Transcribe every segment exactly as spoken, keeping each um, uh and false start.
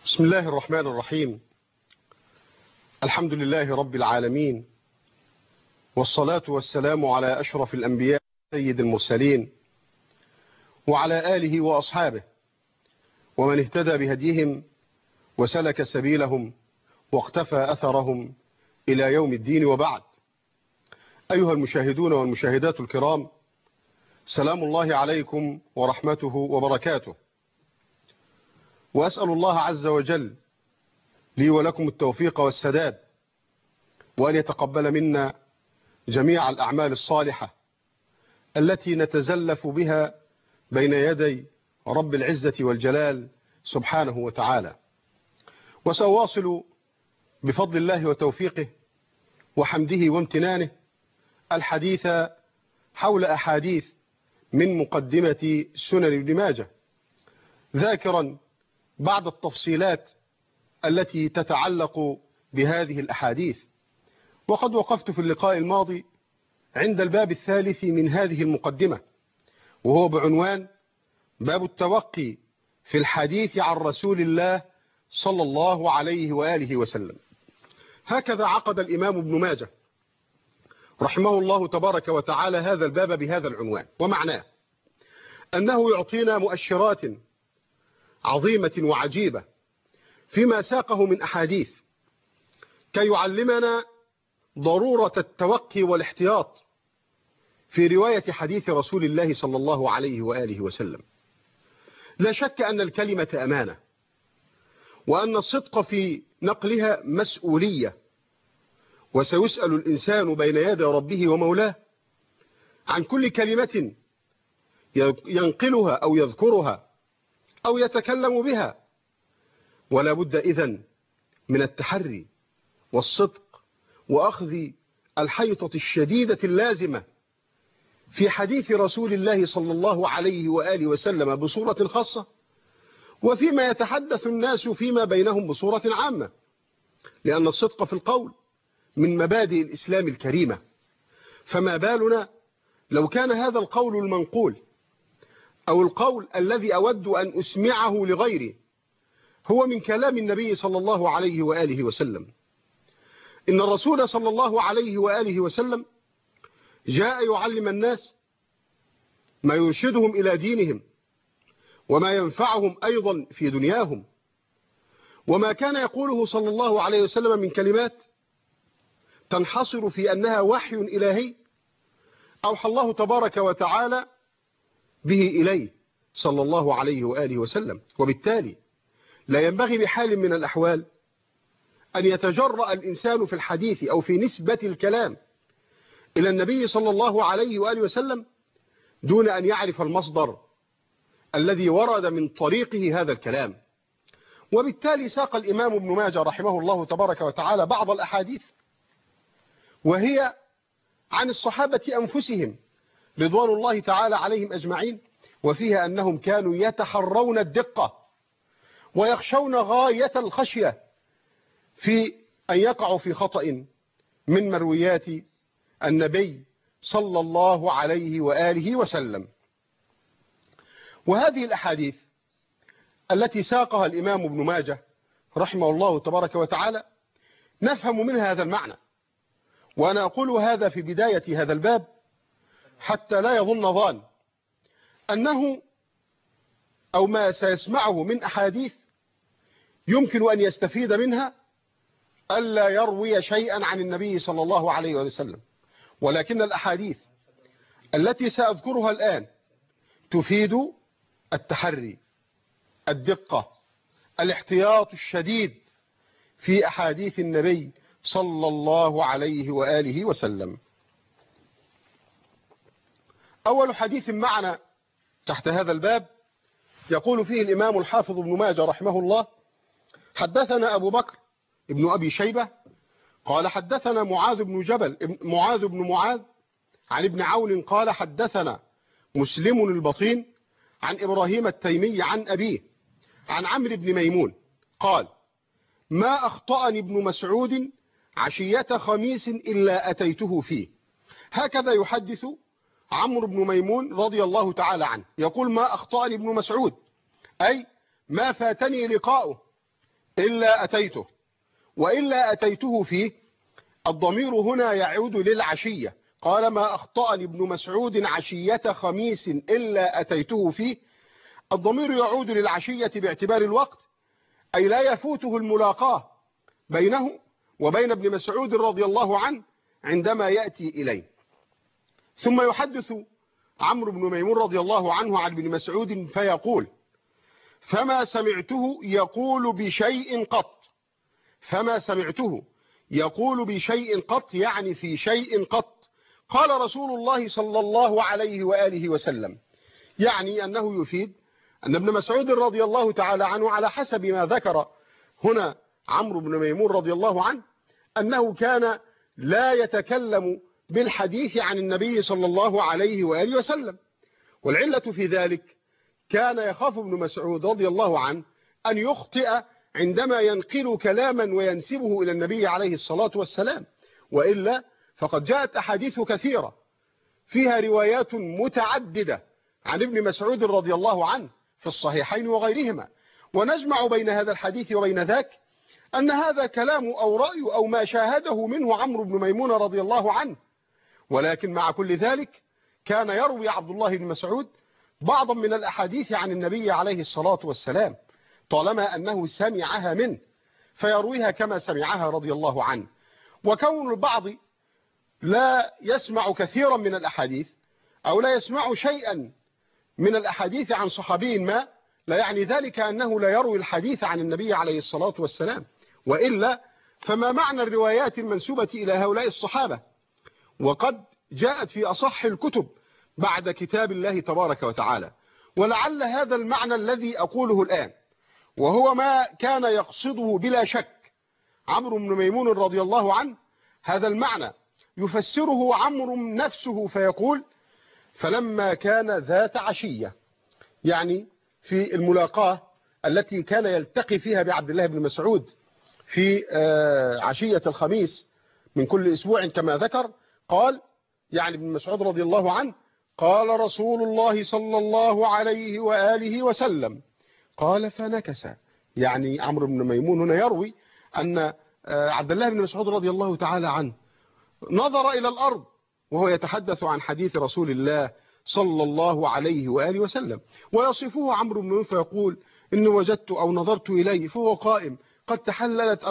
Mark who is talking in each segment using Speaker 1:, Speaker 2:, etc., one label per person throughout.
Speaker 1: بسم الله الرحمن الرحيم. الحمد لله رب العالمين، والصلاة والسلام على أشرف الأنبياء سيد المرسلين، وعلى آله وأصحابه ومن اهتدى بهديهم وسلك سبيلهم واقتفى أثرهم إلى يوم الدين، وبعد. أيها المشاهدون والمشاهدات الكرام، سلام الله عليكم ورحمته وبركاته، وأسأل الله عز وجل لي ولكم التوفيق والسداد، وأن يتقبل منا جميع الأعمال الصالحة التي نتزلف بها بين يدي رب العزة والجلال سبحانه وتعالى. وسأواصل بفضل الله وتوفيقه وحمده وامتنانه الحديث حول أحاديث من مقدمة سنن ابن ماجه، ذاكرا بعض التفصيلات التي تتعلق بهذه الأحاديث. وقد وقفت في اللقاء الماضي عند الباب الثالث من هذه المقدمة، وهو بعنوان باب التوقي في الحديث عن رسول الله صلى الله عليه وآله وسلم. هكذا عقد الإمام ابن ماجه رحمه الله تبارك وتعالى هذا الباب بهذا العنوان، ومعناه أنه يعطينا مؤشرات عظيمة وعجيبة فيما ساقه من أحاديث كي يعلمنا ضرورة التوقي والاحتياط في رواية حديث رسول الله صلى الله عليه وآله وسلم. لا شك أن الكلمة أمانة، وأن الصدق في نقلها مسؤولية، وسيسأل الإنسان بين يدي ربه ومولاه عن كل كلمة ينقلها أو يذكرها أو يتكلم بها. ولا بد إذن من التحري والصدق وأخذ الحيطة الشديدة اللازمة في حديث رسول الله صلى الله عليه وآله وسلم بصورة خاصة، وفيما يتحدث الناس فيما بينهم بصورة عامة، لأن الصدق في القول من مبادئ الإسلام الكريمة. فما بالنا لو كان هذا القول المنقول أو القول الذي أود أن أسمعه لغيري هو من كلام النبي صلى الله عليه وآله وسلم. إن الرسول صلى الله عليه وآله وسلم جاء يعلم الناس ما يرشدهم إلى دينهم وما ينفعهم أيضا في دنياهم. وما كان يقوله صلى الله عليه وسلم من كلمات تنحصر في أنها وحي إلهي أوحى الله تبارك وتعالى به إليه صلى الله عليه وآله وسلم. وبالتالي لا ينبغي بحال من الأحوال أن يتجرأ الإنسان في الحديث أو في نسبة الكلام إلى النبي صلى الله عليه وآله وسلم دون أن يعرف المصدر الذي ورد من طريقه هذا الكلام. وبالتالي ساق الإمام ابن ماجه رحمه الله تبارك وتعالى بعض الأحاديث، وهي عن الصحابة أنفسهم رضوان الله تعالى عليهم أجمعين، وفيها أنهم كانوا يتحرون الدقة ويخشون غاية الخشية في أن يقعوا في خطأ من مرويات النبي صلى الله عليه وآله وسلم. وهذه الأحاديث التي ساقها الإمام ابن ماجه رحمه الله تبارك وتعالى نفهم منها هذا المعنى. وأنا أقول هذا في بداية هذا الباب حتى لا يظن ظان أنه أو ما سيسمعه من أحاديث يمكن أن يستفيد منها ألا يروي شيئا عن النبي صلى الله عليه وسلم، ولكن الأحاديث التي سأذكرها الآن تفيد التحري، الدقة، الاحتياط الشديد في أحاديث النبي صلى الله عليه وآله وسلم. أول حديث معنا تحت هذا الباب يقول فيه الإمام الحافظ ابن ماجه رحمه الله: حدثنا أبو بكر ابن أبي شيبة قال حدثنا معاذ بن جبل معاذ بن معاذ عن ابن عون قال حدثنا مسلم البطين عن إبراهيم التيمي عن أبيه عن عمرو بن ميمون قال: ما أخطأني ابن مسعود عشية خميس إلا أتيته فيه. هكذا يحدث عمرو بن ميمون رضي الله تعالى عنه، يقول: ما أخطأني ابن مسعود، أي ما فاتني لقاؤه إلا أتيته، وإلا أتيته فيه الضمير هنا يعود للعشية. قال ما أخطأني ابن مسعود عشية خميس إلا أتيته فيه، الضمير يعود للعشية باعتبار الوقت، أي لا يفوته الملاقاة بينه وبين ابن مسعود رضي الله عنه عندما يأتي إليه. ثم يحدث عمرو بن ميمون رضي الله عنه عن ابن مسعود فيقول فما سمعته يقول بشيء قط، فما سمعته يقول بشيء قط، يعني في شيء قط قال رسول الله صلى الله عليه وآله وسلم، يعني أنه يفيد أن ابن مسعود رضي الله تعالى عنه على حسب ما ذكر هنا عمرو بن ميمون رضي الله عنه أنه كان لا يتكلم بالحديث عن النبي صلى الله عليه وآله وسلم. والعلة في ذلك كان يخاف ابن مسعود رضي الله عنه أن يخطئ عندما ينقل كلاما وينسبه إلى النبي عليه الصلاة والسلام، وإلا فقد جاءت أحاديث كثيرة فيها روايات متعددة عن ابن مسعود رضي الله عنه في الصحيحين وغيرهما، ونجمع بين هذا الحديث وبين ذاك أن هذا كلام أو رأي أو ما شاهده منه عمرو بن ميمون رضي الله عنه. ولكن مع كل ذلك كان يروي عبد الله بن مسعود بعضا من الأحاديث عن النبي عليه الصلاة والسلام طالما أنه سمعها منه فيرويها كما سمعها رضي الله عنه. وكون البعض لا يسمع كثيرا من الأحاديث أو لا يسمع شيئا من الأحاديث عن صحابي ما لا يعني ذلك أنه لا يروي الحديث عن النبي عليه الصلاة والسلام، وإلا فما معنى الروايات المنسوبة إلى هؤلاء الصحابة وقد جاءت في أصح الكتب بعد كتاب الله تبارك وتعالى. ولعل هذا المعنى الذي أقوله الآن وهو ما كان يقصده بلا شك عمرو بن ميمون رضي الله عنه، هذا المعنى يفسره عمرو نفسه فيقول فلما كان ذات عشية، يعني في الملاقاة التي كان يلتقي فيها بعبد الله بن مسعود في عشية الخميس من كل أسبوع كما ذكر، قال يعني ابن مسعود رضي الله عنه قال رسول الله صلى الله عليه وآله وسلم، قال فنكس، يعني عمرو بن ميمون هنا يروي أن عبد الله بن مسعود رضي الله تعالى عنه نظر إلى الأرض وهو يتحدث عن حديث رسول الله صلى الله عليه وآله وسلم، ويصفه عمرو بن ميمون فيقول إن وجدت أو نظرت إليه فهو قائم قد تحللت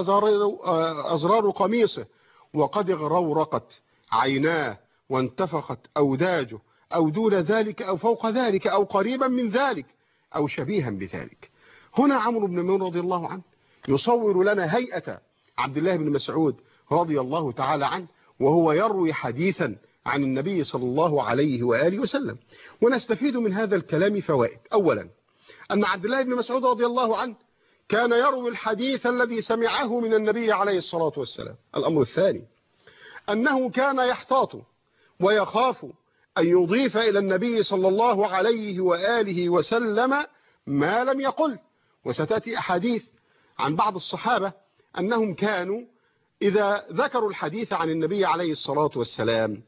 Speaker 1: أزرار قميصه وقد اغرورقت عيناه وانتفخت أوداجه أو دون ذلك أو فوق ذلك أو قريبا من ذلك أو شبيها بذلك. هنا عمرو بن ميمون رضي الله عنه يصور لنا هيئة عبد الله بن مسعود رضي الله تعالى عنه وهو يروي حديثا عن النبي صلى الله عليه وآله وسلم. ونستفيد من هذا الكلام فوائد. أولا أن عبد الله بن مسعود رضي الله عنه كان يروي الحديث الذي سمعه من النبي عليه الصلاة والسلام. الأمر الثاني أنه كان يحتاط ويخاف أن يضيف إلى النبي صلى الله عليه وآله وسلم ما لم يقل. وستأتي أحاديث عن بعض الصحابة أنهم كانوا إذا ذكروا الحديث عن النبي عليه الصلاة والسلام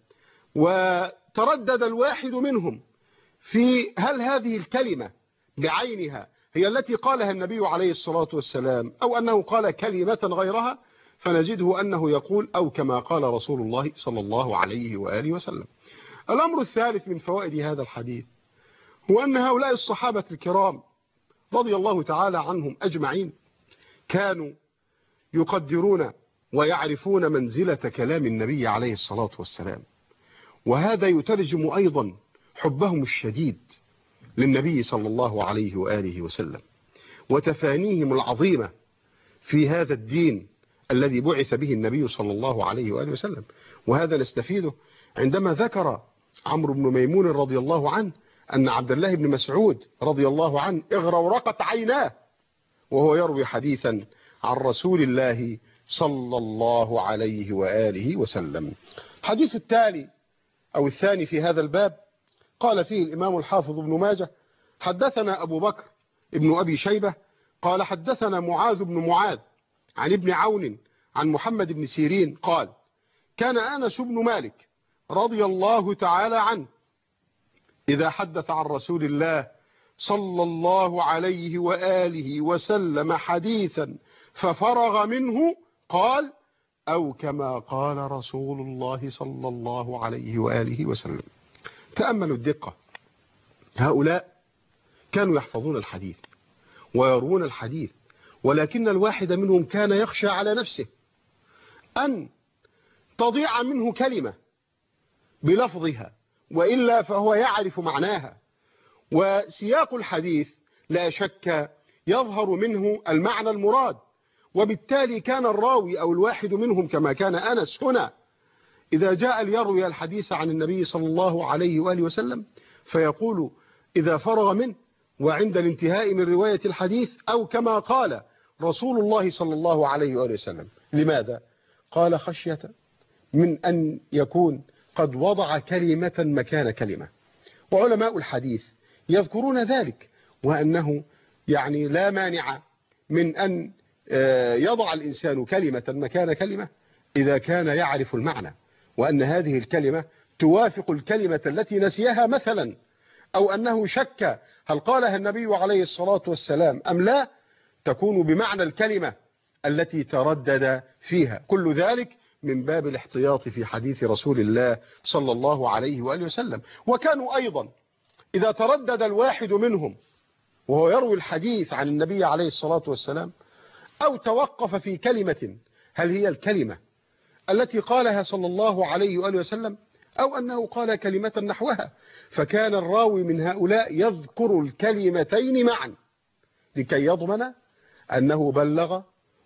Speaker 1: وتردد الواحد منهم في هل هذه الكلمة بعينها هي التي قالها النبي عليه الصلاة والسلام أو أنه قال كلمة غيرها، فنجده أنه يقول أو كما قال رسول الله صلى الله عليه وآله وسلم. الأمر الثالث من فوائد هذا الحديث هو أن هؤلاء الصحابة الكرام رضي الله تعالى عنهم أجمعين كانوا يقدرون ويعرفون منزلة كلام النبي عليه الصلاة والسلام، وهذا يترجم أيضا حبهم الشديد للنبي صلى الله عليه وآله وسلم وتفانيهم العظيمة في هذا الدين الذي بعث به النبي صلى الله عليه وآله وسلم. وهذا نستفيده عندما ذكر عمرو بن ميمون رضي الله عنه أن عبد الله بن مسعود رضي الله عنه اغرورقت عيناه وهو يروي حديثا عن رسول الله صلى الله عليه وآله وسلم. الحديث التالي أو الثاني في هذا الباب قال فيه الإمام الحافظ ابن ماجه حدثنا أبو بكر ابن أبي شيبة قال حدثنا معاذ بن معاذ عن ابن عون عن محمد بن سيرين قال كان أنس بن مالك رضي الله تعالى عنه إذا حدث عن رسول الله صلى الله عليه وآله وسلم حديثا ففرغ منه قال أو كما قال رسول الله صلى الله عليه وآله وسلم. تأملوا الدقة، هؤلاء كانوا يحفظون الحديث ويروون الحديث، ولكن الواحد منهم كان يخشى على نفسه أن تضيع منه كلمة بلفظها، وإلا فهو يعرف معناها، وسياق الحديث لا شك يظهر منه المعنى المراد، وبالتالي كان الراوي أو الواحد منهم كما كان أنس هنا إذا جاء ليروي الحديث عن النبي صلى الله عليه وآله وسلم فيقول إذا فرغ منه وعند الانتهاء من رواية الحديث أو كما قال رسول الله صلى الله عليه وآله وسلم. لماذا؟ قال خشية من أن يكون قد وضع كلمة مكان كلمة، وعلماء الحديث يذكرون ذلك، وأنه يعني لا مانع من أن يضع الإنسان كلمة مكان كلمة إذا كان يعرف المعنى، وأن هذه الكلمة توافق الكلمة التي نسيها مثلا، أو أنه شك هل قالها النبي عليه الصلاة والسلام أم لا، تكون بمعنى الكلمة التي تردد فيها. كل ذلك من باب الاحتياط في حديث رسول الله صلى الله عليه وآله وسلم. وكانوا أيضا إذا تردد الواحد منهم وهو يروي الحديث عن النبي عليه الصلاة والسلام أو توقف في كلمة، هل هي الكلمة التي قالها صلى الله عليه وآله وسلم أو أنه قال كلمة نحوها، فكان الراوي من هؤلاء يذكر الكلمتين معا لكي يضمن أنه بلغ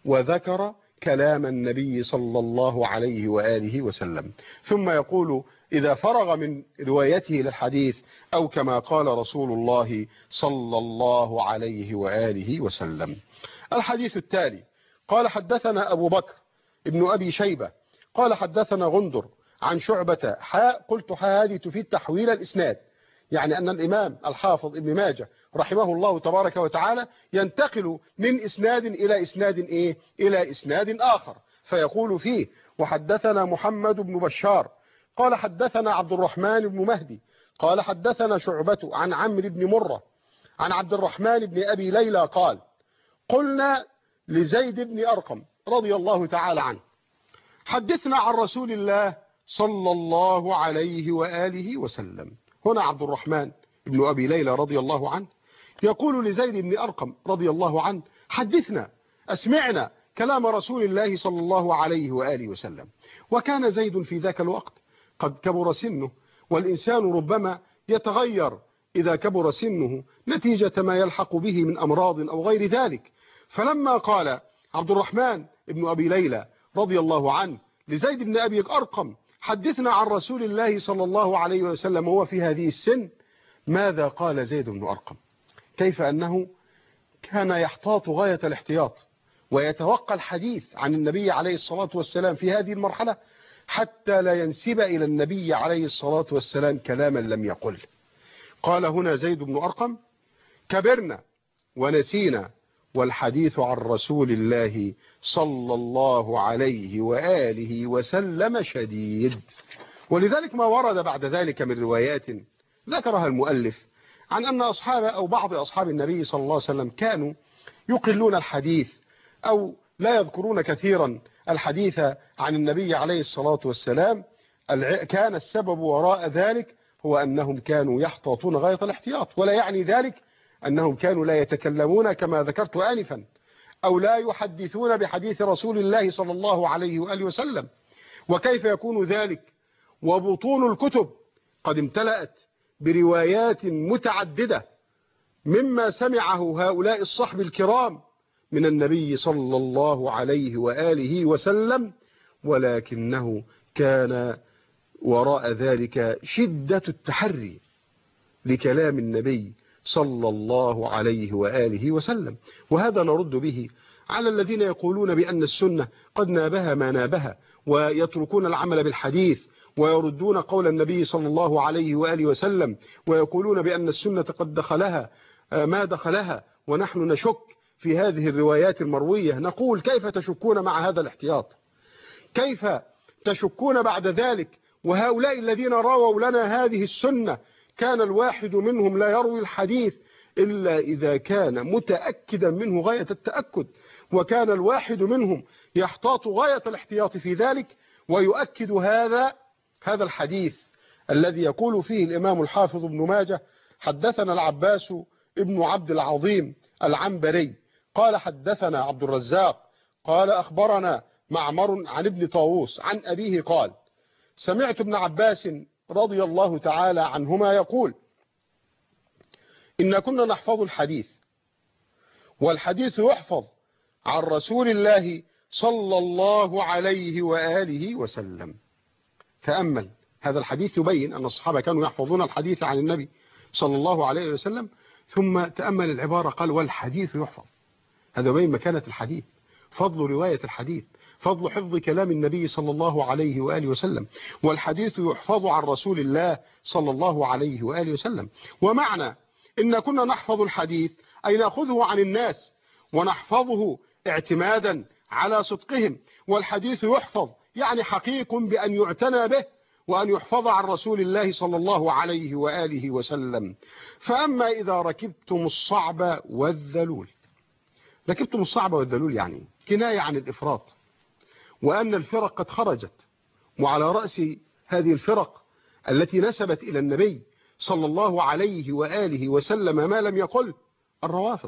Speaker 1: وذكر كلام النبي صلى الله عليه وآله وسلم. ثم يقول إذا فرغ من روايته للحديث أو كما قال رسول الله صلى الله عليه وآله وسلم. الحديث التالي قال حدثنا أبو بكر ابن أبي شيبة قال حدثنا غندر عن شعبة حاء قلت حاء هذه تفيد تحويل الإسناد، يعني أن الإمام الحافظ ابن ماجه رحمه الله تبارك وتعالى ينتقل من إسناد إلى إسناد إيه؟ إلى إسناد آخر، فيقول فيه وحدثنا محمد بن بشار قال حدثنا عبد الرحمن بن مهدي قال حدثنا شعبة عن عمرو بن مرة عن عبد الرحمن بن أبي ليلى قال قلنا لزيد بن أرقم رضي الله تعالى عنه حدثنا عن رسول الله صلى الله عليه وآله وسلم. هنا عبد الرحمن بن أبي ليلى رضي الله عنه يقول لزيد بن أرقم رضي الله عنه حدثنا أسمعنا كلام رسول الله صلى الله عليه وآله وسلم. وكان زيد في ذاك الوقت قد كبر سنه، والإنسان ربما يتغير إذا كبر سنه نتيجة ما يلحق به من أمراض أو غير ذلك. فلما قال عبد الرحمن بن أبي ليلى رضي الله عنه لزيد بن أبي أرقم حدثنا عن رسول الله صلى الله عليه وسلم وهو في هذه السن، ماذا قال زيد بن أرقم؟ كيف أنه كان يحتاط غاية الاحتياط ويتوقع الحديث عن النبي عليه الصلاة والسلام في هذه المرحلة حتى لا ينسب إلى النبي عليه الصلاة والسلام كلاما لم يقل. قال هنا زيد بن أرقم كبرنا ونسينا والحديث عن رسول الله صلى الله عليه وآله وسلم شديد. ولذلك ما ورد بعد ذلك من روايات ذكرها المؤلف عن أن أصحاب أو بعض أصحاب النبي صلى الله عليه وسلم كانوا يقلون الحديث أو لا يذكرون كثيرا الحديث عن النبي عليه الصلاة والسلام. كان السبب وراء ذلك هو أنهم كانوا يحتاطون غاية الاحتياط، ولا يعني ذلك أنهم كانوا لا يتكلمون كما ذكرت آنفا أو لا يحدثون بحديث رسول الله صلى الله عليه وآله وسلم. وكيف يكون ذلك وبطون الكتب قد امتلأت بروايات متعددة مما سمعه هؤلاء الصحب الكرام من النبي صلى الله عليه وآله وسلم، ولكنه كان وراء ذلك شدة التحري لكلام النبي صلى الله عليه وآله وسلم. وهذا نرد به على الذين يقولون بأن السنة قد نابها ما نابها ويتركون العمل بالحديث ويردون قول النبي صلى الله عليه وآله وسلم ويقولون بأن السنة قد دخلها ما دخلها، ونحن نشك في هذه الروايات المروية. نقول كيف تشكون مع هذا الاحتياط؟ كيف تشكون بعد ذلك وهؤلاء الذين رووا لنا هذه السنة كان الواحد منهم لا يروي الحديث إلا إذا كان متأكدا منه غاية التأكد، وكان الواحد منهم يحتاط غاية الاحتياط في ذلك. ويؤكد هذا هذا الحديث الذي يقول فيه الإمام الحافظ ابن ماجه: حدثنا العباس ابن عبد العظيم العنبري قال حدثنا عبد الرزاق قال أخبرنا معمر عن ابن طاووس عن أبيه قال: سمعت ابن عباس رضي الله تعالى عنهما يقول: إن كنا نحفظ الحديث، والحديث يحفظ عن رسول الله صلى الله عليه وآله وسلم. تأمل هذا الحديث يبين أن الصحابة كانوا يحفظون الحديث عن النبي صلى الله عليه وسلم، ثم تأمل العبارة قال: والحديث يحفظ. هذا يبين مكانة الحديث، فضل رواية الحديث، فضل حفظ كلام النبي صلى الله عليه وآله وسلم. والحديث يحفظ عن رسول الله صلى الله عليه وآله وسلم. ومعنى إن كنا نحفظ الحديث أي نأخذه عن الناس ونحفظه اعتمادا على صدقهم. والحديث يحفظ يعني حقيق بأن يعتنى به وأن يحفظ عن رسول الله صلى الله عليه وآله وسلم. فأما إذا ركبتم الصعب والذلول، ركبتم الصعب والذلول يعني كناية عن الإفراط، وأن الفرق قد خرجت، وعلى رأس هذه الفرق التي نسبت إلى النبي صلى الله عليه وآله وسلم ما لم يقل الروافض،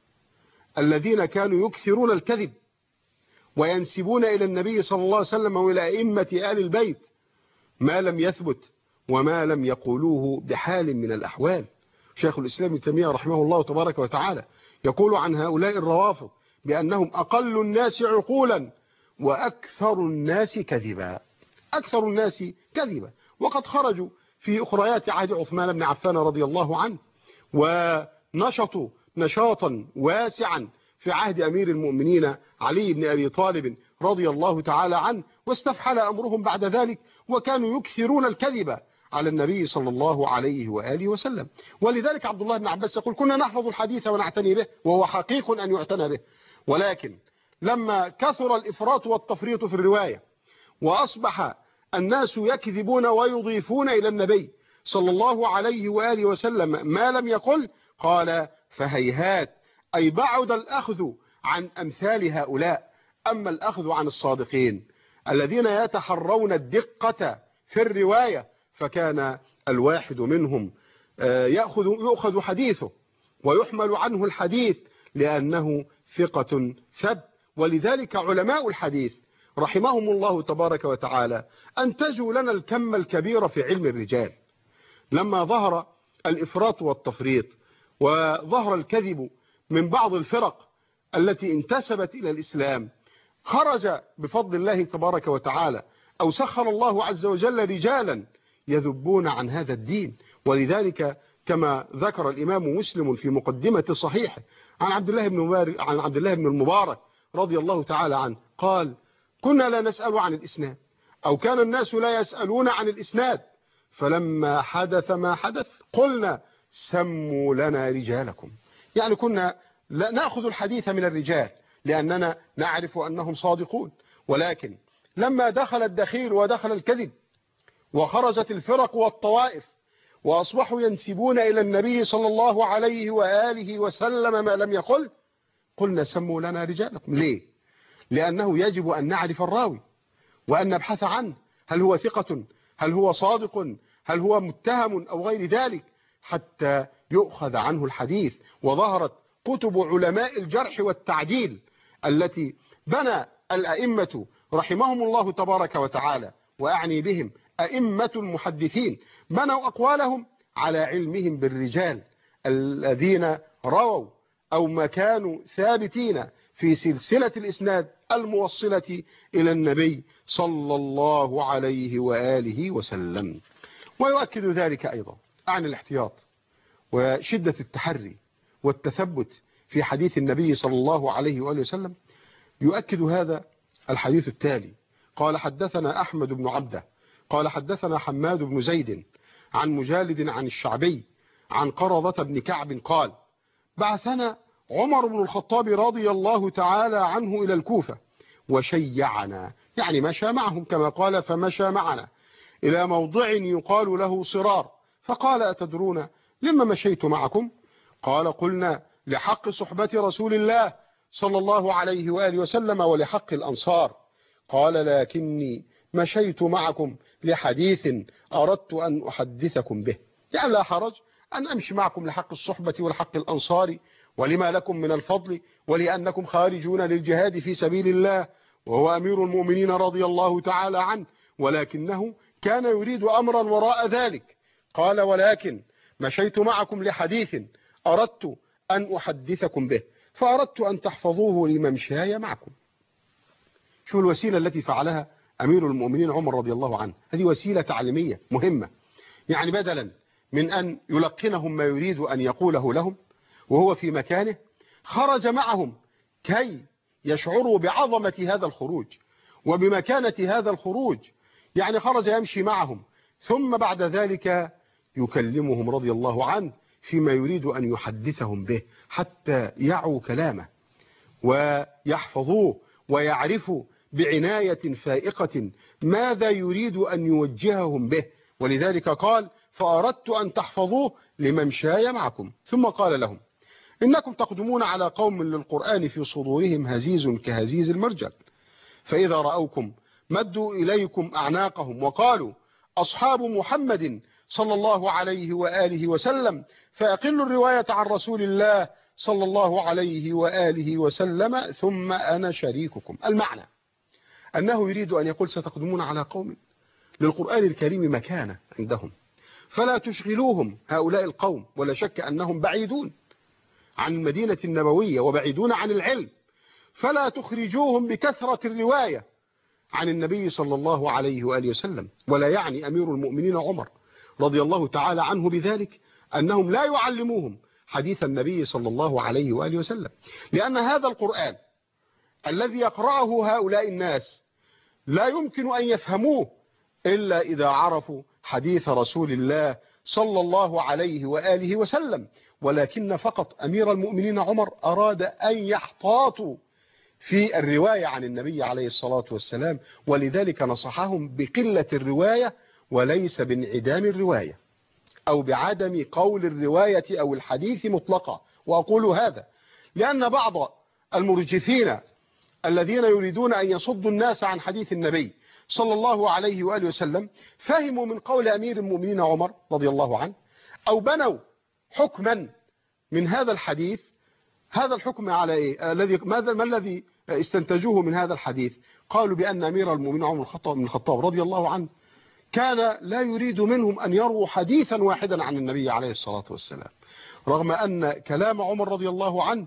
Speaker 1: الذين كانوا يكثرون الكذب وينسبون إلى النبي صلى الله عليه وسلم وإلى أئمة آل البيت ما لم يثبت وما لم يقولوه بحال من الأحوال. شيخ الإسلام ابن تيمية رحمه الله تبارك وتعالى يقول عن هؤلاء الروافض بأنهم أقل الناس عقولا وأكثر الناس كذبا. أكثر الناس كذبا، وقد خرجوا في أخريات عهد عثمان بن عفان رضي الله عنه، ونشطوا نشاطا واسعا في عهد أمير المؤمنين علي بن أبي طالب رضي الله تعالى عنه، واستفحل أمرهم بعد ذلك، وكانوا يكثرون الكذب على النبي صلى الله عليه وآله وسلم. ولذلك عبد الله بن عباس يقول: كنا نحفظ الحديث ونعتني به، وهو حقيق أن يعتنى به، ولكن لما كثر الإفراط والتفريط في الرواية وأصبح الناس يكذبون ويضيفون إلى النبي صلى الله عليه وآله وسلم ما لم يقل، قال: فهيهات، أي بعد الأخذ عن أمثال هؤلاء. أما الأخذ عن الصادقين الذين يتحرون الدقة في الرواية فكان الواحد منهم يأخذ يؤخذ حديثه ويحمل عنه الحديث لأنه ثقة ثبت. ولذلك علماء الحديث رحمهم الله تبارك وتعالى أنتجوا لنا الكم الكبير في علم الرجال. لما ظهر الإفراط والتفريط وظهر الكذب من بعض الفرق التي انتسبت إلى الإسلام، خرج بفضل الله تبارك وتعالى أو سخر الله عز وجل رجالا يذبون عن هذا الدين. ولذلك كما ذكر الإمام مسلم في مقدمة صحيحه عن عبد الله بن عن عبد الله بن المبارك رضي الله تعالى عنه قال: كنا لا نسأل عن الإسناد، أو كان الناس لا يسألون عن الإسناد، فلما حدث ما حدث قلنا: سموا لنا رجالكم. يعني كنا لا نأخذ الحديث من الرجال لأننا نعرف أنهم صادقون، ولكن لما دخل الدخيل ودخل الكذب وخرجت الفرق والطوائف وأصبحوا ينسبون إلى النبي صلى الله عليه وآله وسلم ما لم يقل، قلنا: سموا لنا رجالكم. ليه؟ لأنه يجب أن نعرف الراوي وأن نبحث عنه، هل هو ثقة، هل هو صادق، هل هو متهم أو غير ذلك، حتى يؤخذ عنه الحديث. وظهرت كتب علماء الجرح والتعديل التي بنى الأئمة رحمهم الله تبارك وتعالى، وأعني بهم أئمة المحدثين، بنوا أقوالهم على علمهم بالرجال الذين رووا أو ما كانوا ثابتين في سلسلة الإسناد الموصلة إلى النبي صلى الله عليه وآله وسلم. ويؤكد ذلك أيضا عن الاحتياط وشدة التحري والتثبت في حديث النبي صلى الله عليه وآله وسلم. يؤكد هذا الحديث التالي: قال: حدثنا أحمد بن عبده قال حدثنا حماد بن زيد عن مجالد عن الشعبي عن قرظة بن كعب قال: بعثنا عمر بن الخطاب رضي الله تعالى عنه إلى الكوفة وشيعنا، يعني مشى معهم كما قال: فمشى معنا إلى موضع يقال له صرار، فقال: أتدرون لما مشيت معكم؟ قال قلنا لحق صحبة رسول الله صلى الله عليه وآله وسلم ولحق الأنصار. قال لكني مشيت معكم لحديث أردت أن أحدثكم به. يعني لا حرج أن أمشي معكم لحق الصحبة ولحق الأنصار ولما لكم من الفضل ولأنكم خارجون للجهاد في سبيل الله وهو أمير المؤمنين رضي الله تعالى عنه، ولكنه كان يريد أمرا وراء ذلك. قال ولكن مشيت معكم لحديث أردت أن أحدثكم به فأردت أن تحفظوه لممشاي معكم. شو الوسيلة التي فعلها أمير المؤمنين عمر رضي الله عنه؟ هذه وسيلة تعليمية مهمة. يعني بدلا من أن يلقنهم ما يريد أن يقوله لهم وهو في مكانه، خرج معهم كي يشعروا بعظمة هذا الخروج وبمكانة هذا الخروج. يعني خرج يمشي معهم ثم بعد ذلك يكلمهم رضي الله عنه فيما يريد أن يحدثهم به حتى يعوا كلامه ويحفظوه ويعرفوا بعناية فائقة ماذا يريد أن يوجههم به. ولذلك قال فأردت أن تحفظوه لممشاي معكم. ثم قال لهم إنكم تقدمون على قوم للقرآن في صدورهم هزيز كهزيز المرجل، فإذا رأوكم مدوا إليكم أعناقهم وقالوا أصحاب محمد صلى الله عليه وآله وسلم، فأقلوا الرواية عن رسول الله صلى الله عليه وآله وسلم ثم أنا شريككم. المعنى أنه يريد أن يقول ستقدمون على قوم للقرآن الكريم مكانة عندهم، فلا تشغلوهم هؤلاء القوم، ولا شك أنهم بعيدون عن المدينة النبوية وبعيدون عن العلم، فلا تخرجوهم بكثرة الرواية عن النبي صلى الله عليه وآله وسلم. ولا يعني أمير المؤمنين عمر رضي الله تعالى عنه بذلك أنهم لا يعلموهم حديث النبي صلى الله عليه وآله وسلم، لأن هذا القرآن الذي يقرأه هؤلاء الناس لا يمكن أن يفهموه إلا إذا عرفوا حديث رسول الله صلى الله عليه وآله وسلم. ولكن فقط أمير المؤمنين عمر أراد أن يحتاطوا في الرواية عن النبي عليه الصلاة والسلام، ولذلك نصحهم بقلة الرواية وليس بانعدام الرواية أو بعدم قول الرواية أو الحديث مطلقا. وأقول هذا لأن بعض المرجفين الذين يريدون أن يصدوا الناس عن حديث النبي صلى الله عليه وآله وسلم فهموا من قول أمير المؤمنين عمر رضي الله عنه أو بنوا حكما من هذا الحديث. هذا الحكم على إيه؟ الذي ماذا ما الذي استنتجوه من هذا الحديث؟ قالوا بأن أمير المؤمنين عمر بن الخطاب رضي الله عنه كان لا يريد منهم أن يروا حديثا واحدا عن النبي عليه الصلاة والسلام، رغم أن كلام عمر رضي الله عنه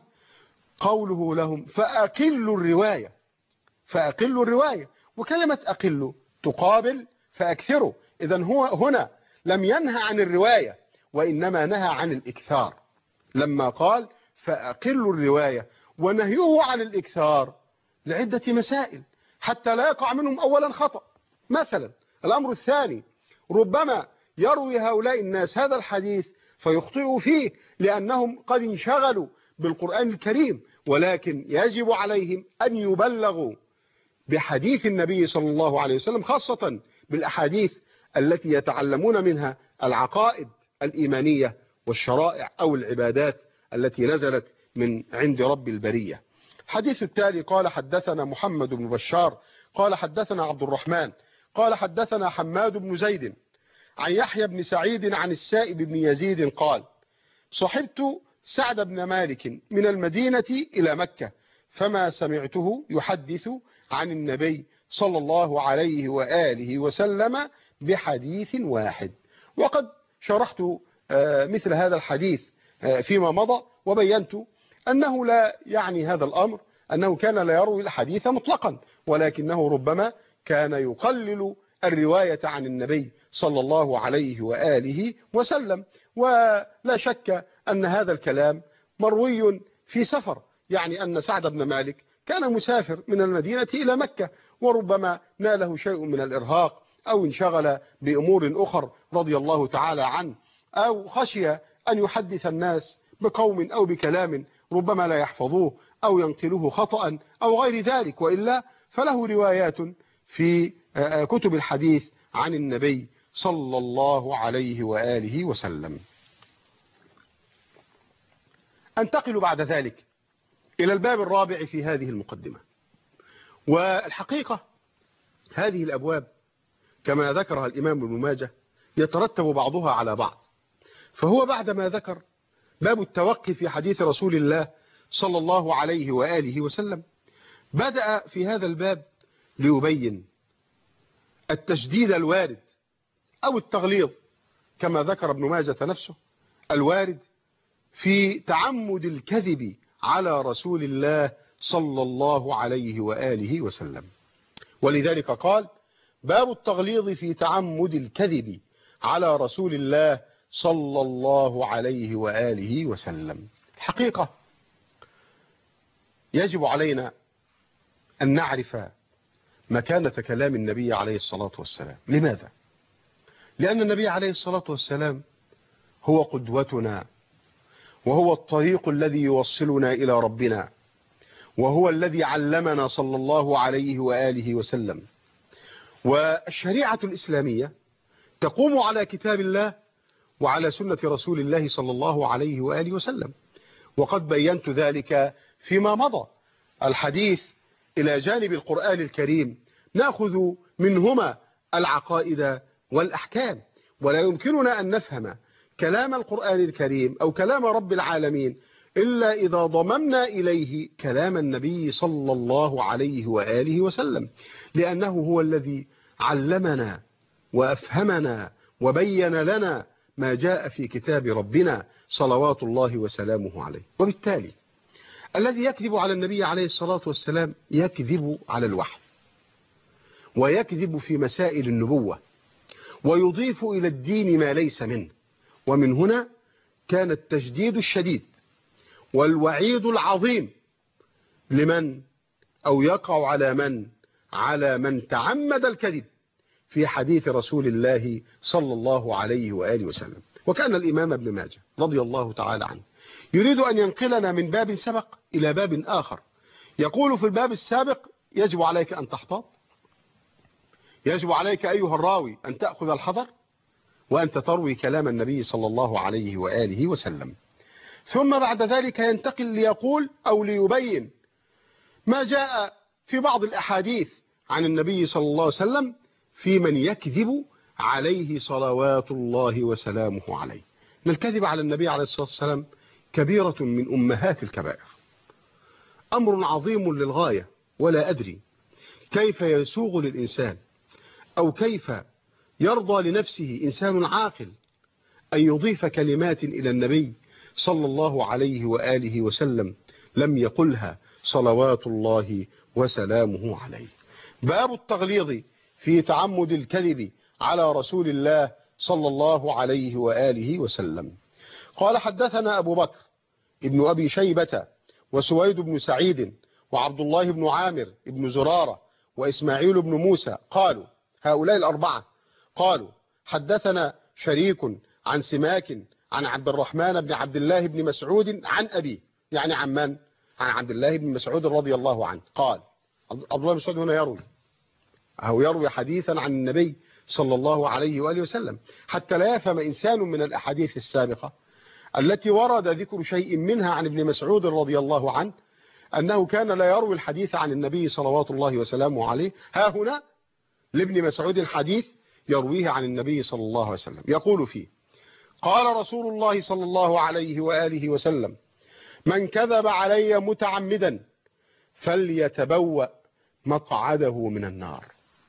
Speaker 1: قوله لهم فأقلوا الرواية، فأقلوا الرواية، وكلمة أقلوا تقابل فأكثروا. إذن هو هنا لم ينهى عن الرواية وإنما نهى عن الإكثار لما قال فأقلوا الرواية، ونهيه عن الإكثار لعدة مسائل حتى لا يقع منهم أولا خطأ. مثلا الأمر الثاني ربما يروي هؤلاء الناس هذا الحديث فيخطئوا فيه لأنهم قد انشغلوا بالقرآن الكريم، ولكن يجب عليهم أن يبلغوا بحديث النبي صلى الله عليه وسلم، خاصة بالأحاديث التي يتعلمون منها العقائد الإيمانية والشرائع أو العبادات التي نزلت من عند رب البرية. حديث التالي قال حدثنا محمد بن بشار قال حدثنا عبد الرحمن قال حدثنا حماد بن زيد عن يحيى بن سعيد عن السائب بن يزيد قال صحبت سعد بن مالك من المدينة إلى مكة فما سمعته يحدث عن النبي صلى الله عليه وآله وسلم بحديث واحد. وقد شرحت مثل هذا الحديث فيما مضى وبينت أنه لا يعني هذا الأمر أنه كان لا يروي الحديث مطلقا، ولكنه ربما كان يقلل الرواية عن النبي صلى الله عليه وآله وسلم. ولا شك أن هذا الكلام مروي في سفر، يعني أن سعد بن مالك كان مسافر من المدينة إلى مكة وربما ناله شيء من الإرهاق أو انشغل بأمور أخر رضي الله تعالى عنه، أو خشي أن يحدث الناس بقوم أو بكلام ربما لا يحفظوه أو ينقلوه خطأ أو غير ذلك، وإلا فله روايات في كتب الحديث عن النبي صلى الله عليه وآله وسلم. أنتقل بعد ذلك إلى الباب الرابع في هذه المقدمة. والحقيقة هذه الأبواب كما ذكرها الإمام ابن ماجه يترتب بعضها على بعض، فهو بعدما ذكر باب التوقي في حديث رسول الله صلى الله عليه وآله وسلم بدأ في هذا الباب ليبين التشديد الوارد أو التغليظ كما ذكر ابن ماجه نفسه الوارد في تعمد الكذب على رسول الله صلى الله عليه وآله وسلم. ولذلك قال باب التغليظ في تعمد الكذب على رسول الله صلى الله عليه وآله وسلم. الحقيقة يجب علينا أن نعرف مكانة كلام النبي عليه الصلاة والسلام. لماذا؟ لأن النبي عليه الصلاة والسلام هو قدوتنا، وهو الطريق الذي يوصلنا إلى ربنا، وهو الذي علمنا صلى الله عليه وآله وسلم. والشريعة الإسلامية تقوم على كتاب الله وعلى سنة رسول الله صلى الله عليه وآله وسلم، وقد بينت ذلك فيما مضى. الحديث إلى جانب القرآن الكريم نأخذ منهما العقائد والأحكام، ولا يمكننا أن نفهم كلام القرآن الكريم أو كلام رب العالمين إلا إذا ضممنا إليه كلام النبي صلى الله عليه وآله وسلم، لأنه هو الذي علمنا وأفهمنا وبين لنا ما جاء في كتاب ربنا صلوات الله وسلامه عليه. وبالتالي الذي يكذب على النبي عليه الصلاة والسلام يكذب على الوحي، ويكذب في مسائل النبوة، ويضيف إلى الدين ما ليس منه. ومن هنا كان التشديد الشديد والوعيد العظيم لمن أو يقع على من على من تعمد الكذب في حديث رسول الله صلى الله عليه وآله وسلم. وكان الإمام ابن ماجه رضي الله تعالى عنه يريد أن ينقلنا من باب سبق إلى باب آخر. يقول في الباب السابق يجب عليك أن تحتاط، يجب عليك أيها الراوي أن تأخذ الحذر وأنت تروي كلام النبي صلى الله عليه وآله وسلم. ثم بعد ذلك ينتقل ليقول أو ليبين ما جاء في بعض الأحاديث عن النبي صلى الله عليه وسلم في من يكذب عليه صلوات الله وسلامه عليه. إن الكذب على النبي عليه الصلاة والسلام كبيرة من أمهات الكبائر، أمر عظيم للغاية، ولا أدري كيف يسوغ للإنسان أو كيف يرضى لنفسه إنسان عاقل أن يضيف كلمات إلى النبي صلى الله عليه وآله وسلم لم يقلها صلوات الله وسلامه عليه. باب التغليظ في تعمد الكذب على رسول الله صلى الله عليه وآله وسلم. قال حدثنا أبو بكر ابن أبي شيبة وسويد بن سعيد وعبد الله بن عامر بن زرارة وإسماعيل بن موسى قالوا، هؤلاء الأربعة قالوا حدثنا شريك عن سماك عن عبد الرحمن بن عبد الله بن مسعود عن أبيه، يعني عن من؟ عن عبد الله بن مسعود رضي الله عنه قال. عبد الله بن مسعود هنا يروي أو يروي حديثا عن النبي صلى الله عليه وآله وسلم، حتى لا يفهم إنسان من الأحاديث السابقة التي ورد ذكر شيء منها عن ابن مسعود رضي الله عنه أنه كان لا يروي الحديث عن النبي صلوات الله وسلامه عليه. ها هنا لابن مسعود حديث يرويه عن النبي صلى الله عليه وسلم يقول فيه قال رسول الله صلى الله عليه وآله وسلم من كذب علي متعمدا فليتبوأ مقعده من النار.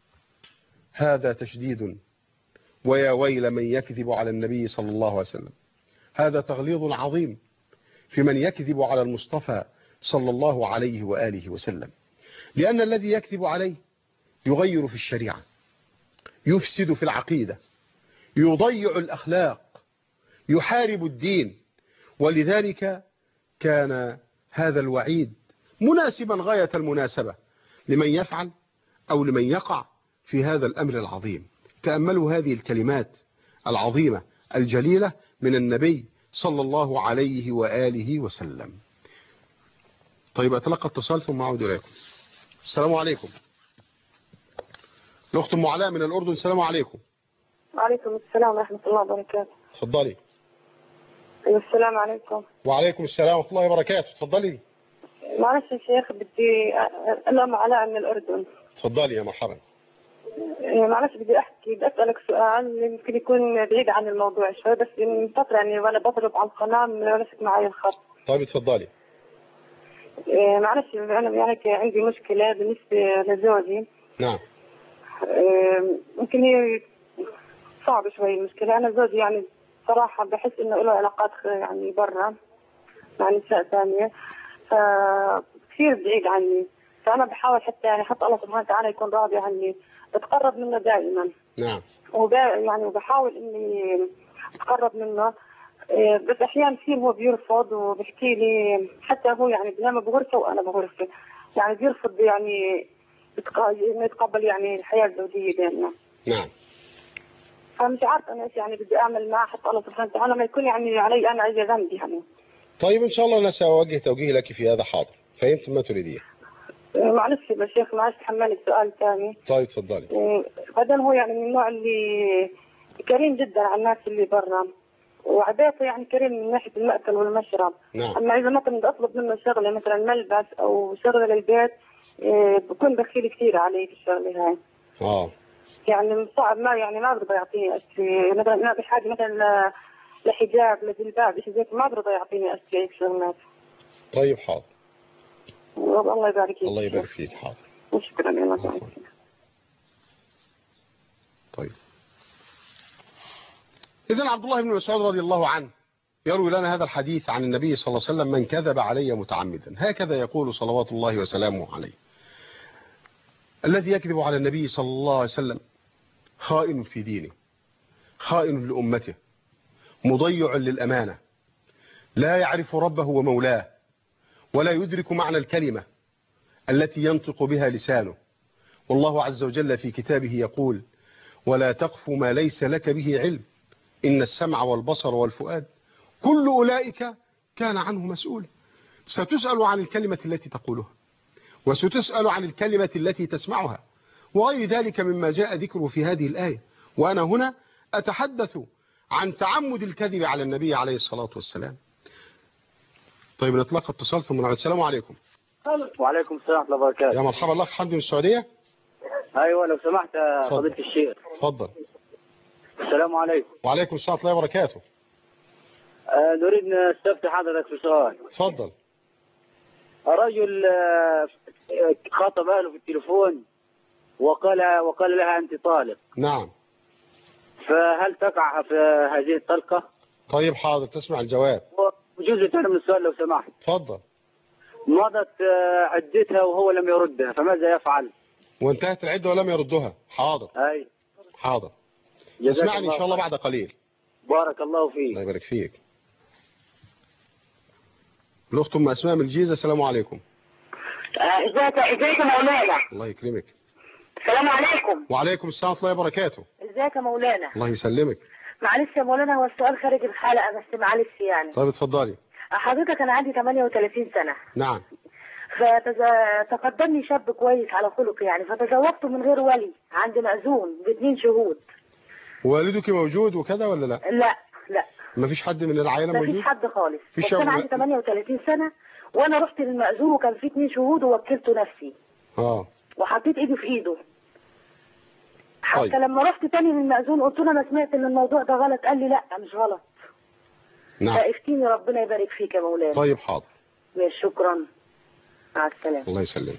Speaker 1: هذا تشديد، ويا ويل من يكذب على النبي صلى الله عليه وسلم. هذا تغليظ عظيم في من يكذب على المصطفى صلى الله عليه وآله وسلم، لأن الذي يكذب عليه يغير في الشريعة، يفسد في العقيدة، يضيع الأخلاق، يحارب الدين. ولذلك كان هذا الوعيد مناسبا غاية المناسبة لمن يفعل أو لمن يقع في هذا الأمر العظيم. تأملوا هذه الكلمات العظيمة الجليلة من النبي صلى الله عليه وآله وسلم. طيب أتلقى اتصال ثم أعود إليكم. السلام عليكم. الأخت أم علاء من الأردن. السلام عليكم.
Speaker 2: وعليكم السلام ورحمة الله وبركاته.
Speaker 1: تفضلي.
Speaker 2: السلام عليكم.
Speaker 1: وعليكم السلام ورحمة الله وبركاته. اتفضلي.
Speaker 2: معلش يا شيخ، بدي أنا علاء من الأردن.
Speaker 1: اتفضلي يا مرحبا.
Speaker 2: معلش بدي أحكي بدي أسألك سؤال يمكن يكون بعيد عن الموضوع شوي، بس من فترة يعني وأنا بضرب على القناة مسك معي الخط.
Speaker 1: طيب اتفضلي.
Speaker 2: معلش أنا يعني عندي مشكلة بالنسبة لزوجي.
Speaker 1: نعم.
Speaker 2: ممكن هي صعبة شوي المشكلة. أنا زوجي يعني صراحة بحس إنه له علاقات يعني برا مع نساء ثانية، فكثير بعيد عني، فأنا بحاول حتى يعني حتى الله سبحانه وتعالى يكون راضي عني، بتقرب منه دائما.
Speaker 1: نعم.
Speaker 2: وبا يعني وبحاول إني أتقرب منه، بس أحيانا كثير هو بيرفض وبحكي لي، حتى هو يعني بينام بغرفة وأنا بغرفة، يعني بيرفض يعني إنه يتقبل يعني الحياة الزوجية بيننا.
Speaker 1: نعم.
Speaker 2: فمش عارفة أنا إيش يعني بدي أعمل معه حتى الله سبحانه وتعالى ما يكون يعني علي أنا أي ذنب يعني.
Speaker 1: طيب إن شاء الله أنا سأوجه توجيه لك في هذا. حاضر. فهمت ما تريدين.
Speaker 2: معلش يا شيخ معلش تحملي سؤال ثاني.
Speaker 1: طيب اتفضلي.
Speaker 2: بعدين هو يعني من النوع اللي كريم جدا على الناس اللي برا، وعباته يعني كريم من ناحية المأكل والمشرب.
Speaker 1: نعم.
Speaker 2: أما إذا مثلا بدي أطلب منه شغلة مثلا ملبس أو شغلة للبيت بكون بخيل كثير علي في الشغلة هاي.
Speaker 1: آه.
Speaker 2: يعني صعب ما يعني ما برضى يعطيني أشي، مثلا أنا بحاجة مثلا لحجاب لجلباب شيء زي ما برضى يعطيني أشي شغلات.
Speaker 1: طيب حاضر.
Speaker 2: الله يبارك فيك.
Speaker 1: الله يبارك فيك. حاضر.
Speaker 2: شكرا لك.
Speaker 1: طيب. إذن عبد الله بن مسعود رضي الله عنه يروي لنا هذا الحديث عن النبي صلى الله عليه وسلم: من كذب علي متعمدا، هكذا يقول صلوات الله وسلامه عليه. الذي يكذب على النبي صلى الله عليه وسلم خائن في دينه، خائن لأمته، مضيع للأمانة، لا يعرف ربه ومولاه، ولا يدرك معنى الكلمة التي ينطق بها لسانه. والله عز وجل في كتابه يقول: ولا تقف ما ليس لك به علم إن السمع والبصر والفؤاد كل أولئك كان عنه مسؤول. ستسأل عن الكلمة التي تقولها، وستسأل عن الكلمة التي تسمعها، وغير ذلك مما جاء ذكره في هذه الآية. وأنا هنا أتحدث عن تعمد الكذب على النبي عليه الصلاة والسلام. طيب نتلقى اتصال ثم نعود. السلام عليكم.
Speaker 3: وعليكم السلام ورحمة الله وبركاته.
Speaker 1: يا مرحبا. الله حمد من السعودية.
Speaker 3: أيوة لو سمحت يا فضيلة الشيخ.
Speaker 1: تفضل.
Speaker 3: السلام عليكم.
Speaker 1: وعليكم السلام ورحمة الله وبركاته.
Speaker 3: أه نريد نستفتي حضرتك في سؤال.
Speaker 1: تفضل.
Speaker 3: رجل خاطب أهله في التليفون وقال وقال لها أنت طالق.
Speaker 1: نعم.
Speaker 3: فهل تقع في هذه الطلقة؟
Speaker 1: طيب حاضر، تسمع الجواب.
Speaker 3: وجزء ثاني من السؤال لو سمحت.
Speaker 1: تفضل.
Speaker 3: مضت عدتها وهو لم يردها، فماذا يفعل؟
Speaker 1: وانتهت العدة ولم يردها. حاضر.
Speaker 3: أي.
Speaker 1: حاضر. اسمعني إن شاء الله بعد قليل.
Speaker 3: بارك الله فيك.
Speaker 1: الله يبارك فيك. الأخت أم أسماء من الجيزة. السلام عليكم.
Speaker 4: ازيك ازيك يا مولانا.
Speaker 1: الله يكرمك.
Speaker 4: السلام عليكم.
Speaker 1: وعليكم السلام ورحمة الله وبركاته.
Speaker 4: ازيك يا مولانا.
Speaker 1: الله يسلمك.
Speaker 4: معلش يا مولانا، هو السؤال خارج الحلقة بس معلش يعني.
Speaker 1: طيب اتفضلي.
Speaker 4: حضرتك أنا عندي ثمانية وثلاثين سنة.
Speaker 1: نعم.
Speaker 4: فتقدمني شاب كويس على خلق يعني، فتزوجته من غير ولي، عندي مأذون باثنين شهود.
Speaker 1: والدك موجود وكذا ولا لا؟
Speaker 4: لا لا.
Speaker 1: مفيش حد من العائلة موجود؟
Speaker 4: مفيش حد خالص.
Speaker 1: بس
Speaker 4: أنا عندي ثمانية وثلاثين سنة وأنا رحت للمأذون وكان في اثنين شهود ووكلته نفسي.
Speaker 1: اه.
Speaker 4: وحطيت إيدي في إيده. حتى
Speaker 1: طيب.
Speaker 4: لما رحت تاني للمأذون قلت له أنا سمعت إن الموضوع ده غلط، قال لي لا مش غلط.
Speaker 1: نعم.
Speaker 4: فافتيني ربنا يبارك فيك يا مولانا.
Speaker 1: طيب حاضر.
Speaker 4: ماشي شكرا. مع السلامة.
Speaker 1: الله يسلمك.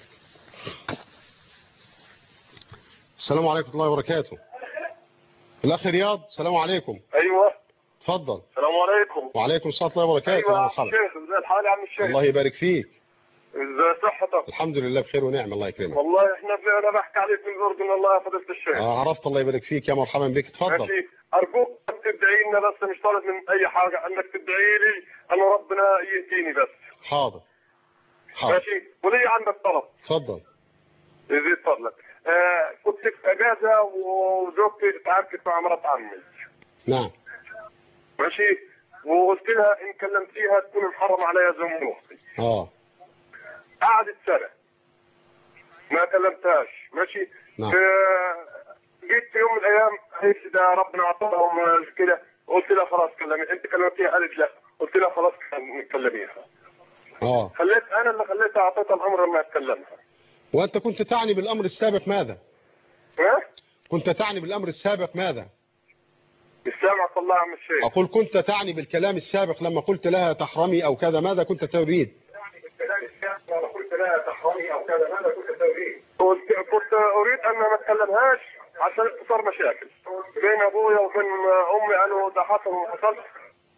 Speaker 1: السلام عليكم ورحمة الله وبركاته. الأخ رياض. السلام عليكم.
Speaker 5: أيوة.
Speaker 1: تفضل.
Speaker 5: السلام عليكم.
Speaker 1: وعليكم السلام ورحمة الله وبركاته.
Speaker 5: أيوة يا عم الشيخ، ازي الحال يا عم الشيخ؟
Speaker 1: الله يبارك فيك.
Speaker 5: ازي صحتك؟
Speaker 1: الحمد لله بخير ونعم. الله يكرمك.
Speaker 5: والله احنا انا بحكي عليك من الأردن. والله يا فضيلة الشيخ.
Speaker 1: اه عرفت. الله يبارك فيك. يا مرحبا بك. تفضل.
Speaker 5: ماشي. أرجوك تدعي لنا بس، مش طالب من أي حاجة، أنك تدعي لي أن ربنا يهديني بس.
Speaker 1: حاضر. حاضر.
Speaker 5: ماشي. ولي عندك طلب.
Speaker 1: تفضل.
Speaker 5: يزيد فضلك. آه كنت في أجازة وزوجتي اتعاركت مع مرات عمي.
Speaker 1: نعم.
Speaker 5: ماشي. وقلت لها إن كلمتيها تكون محرم عليها زوم أختي.
Speaker 1: اه.
Speaker 5: قعدت سنة ما كلمتهاش. ماشي.
Speaker 1: نعم.
Speaker 5: جيت في يوم من الايام قالت لي ده ربنا عطاهم كده، قلت لها خلاص كلمت. انت كلمتيها؟ قالت لا. قلت لها خلاص نتكلميها.
Speaker 1: اه
Speaker 5: خليت انا اللي خليتها اعطيتها الامر ما اتكلمها.
Speaker 1: وانت كنت تعني بالامر السابق ماذا؟
Speaker 5: ها؟
Speaker 1: كنت تعني بالامر السابق ماذا؟
Speaker 5: السامع الله عم الشيخ.
Speaker 1: اقول كنت تعني بالكلام السابق لما قلت لها تحرمي او كذا، ماذا كنت تريد؟
Speaker 5: لما قلت لها تحرمي او كذا ماذا كنت تريد؟ كنت كنت اريد ان ما اتكلمهاش عشان صار مشاكل بين ابويا وبين امي. قالوا ده حصل وما حصلش.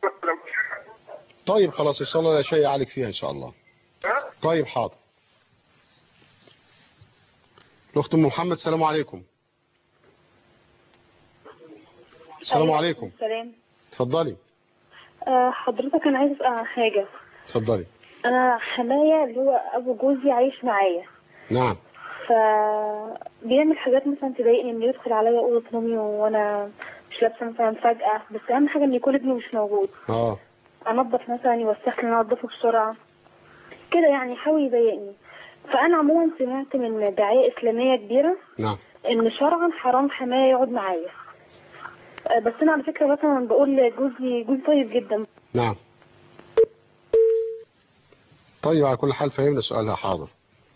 Speaker 1: طيب خلاص ان شاء الله لا شيء عليك فيها ان شاء الله.
Speaker 5: ها؟
Speaker 1: طيب حاضر. الاخت ام محمد السلام عليكم. السلام عليكم.
Speaker 2: السلام.
Speaker 1: اتفضلي.
Speaker 2: أه حضرتك انا عايز اسال عن حاجه.
Speaker 1: اتفضلي.
Speaker 2: انا حمايه اللي هو ابو جوزي عايش معايا.
Speaker 1: نعم.
Speaker 2: ف بيعمل حاجات مثلا تضايقني، انه يدخل عليا اوضه نومي وانا مش لابسه مثلا فجاه، بس اهم حاجه ان يكون ابني مش موجود.
Speaker 1: اه
Speaker 2: انضف مثلا يوسخ لي انضفه بسرعه كده، يعني يحاول يضايقني. فانا عموما سمعت من داعيه اسلاميه كبيره
Speaker 1: نعم
Speaker 2: ان شرعا حرام حمايه يقعد معايا. بس انا على فكره مثلا بقول جوزي جوزي طيب جدا.
Speaker 1: نعم. طيب على كل حال فهمنا سؤالها. حاضر.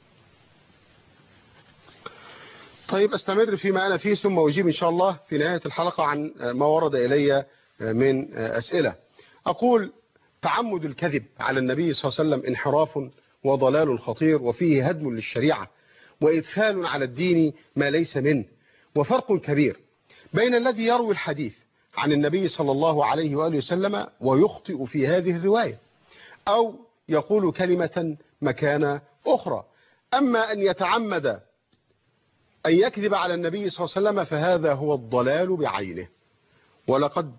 Speaker 1: طيب استمر فيما انا فيه ثم اجيب ان شاء الله في نهايه الحلقه عن ما ورد الي من اسئله. اقول تعمد الكذب على النبي صلى الله عليه وسلم انحراف وضلال خطير، وفيه هدم للشريعه وادخال على الدين ما ليس منه. وفرق كبير بين الذي يروي الحديث عن النبي صلى الله عليه وآله وسلم ويخطئ في هذه الرواية، أو يقول كلمة مكان أخرى. أما أن يتعمد أن يكذب على النبي صلى الله عليه وسلم فهذا هو الضلال بعينه. ولقد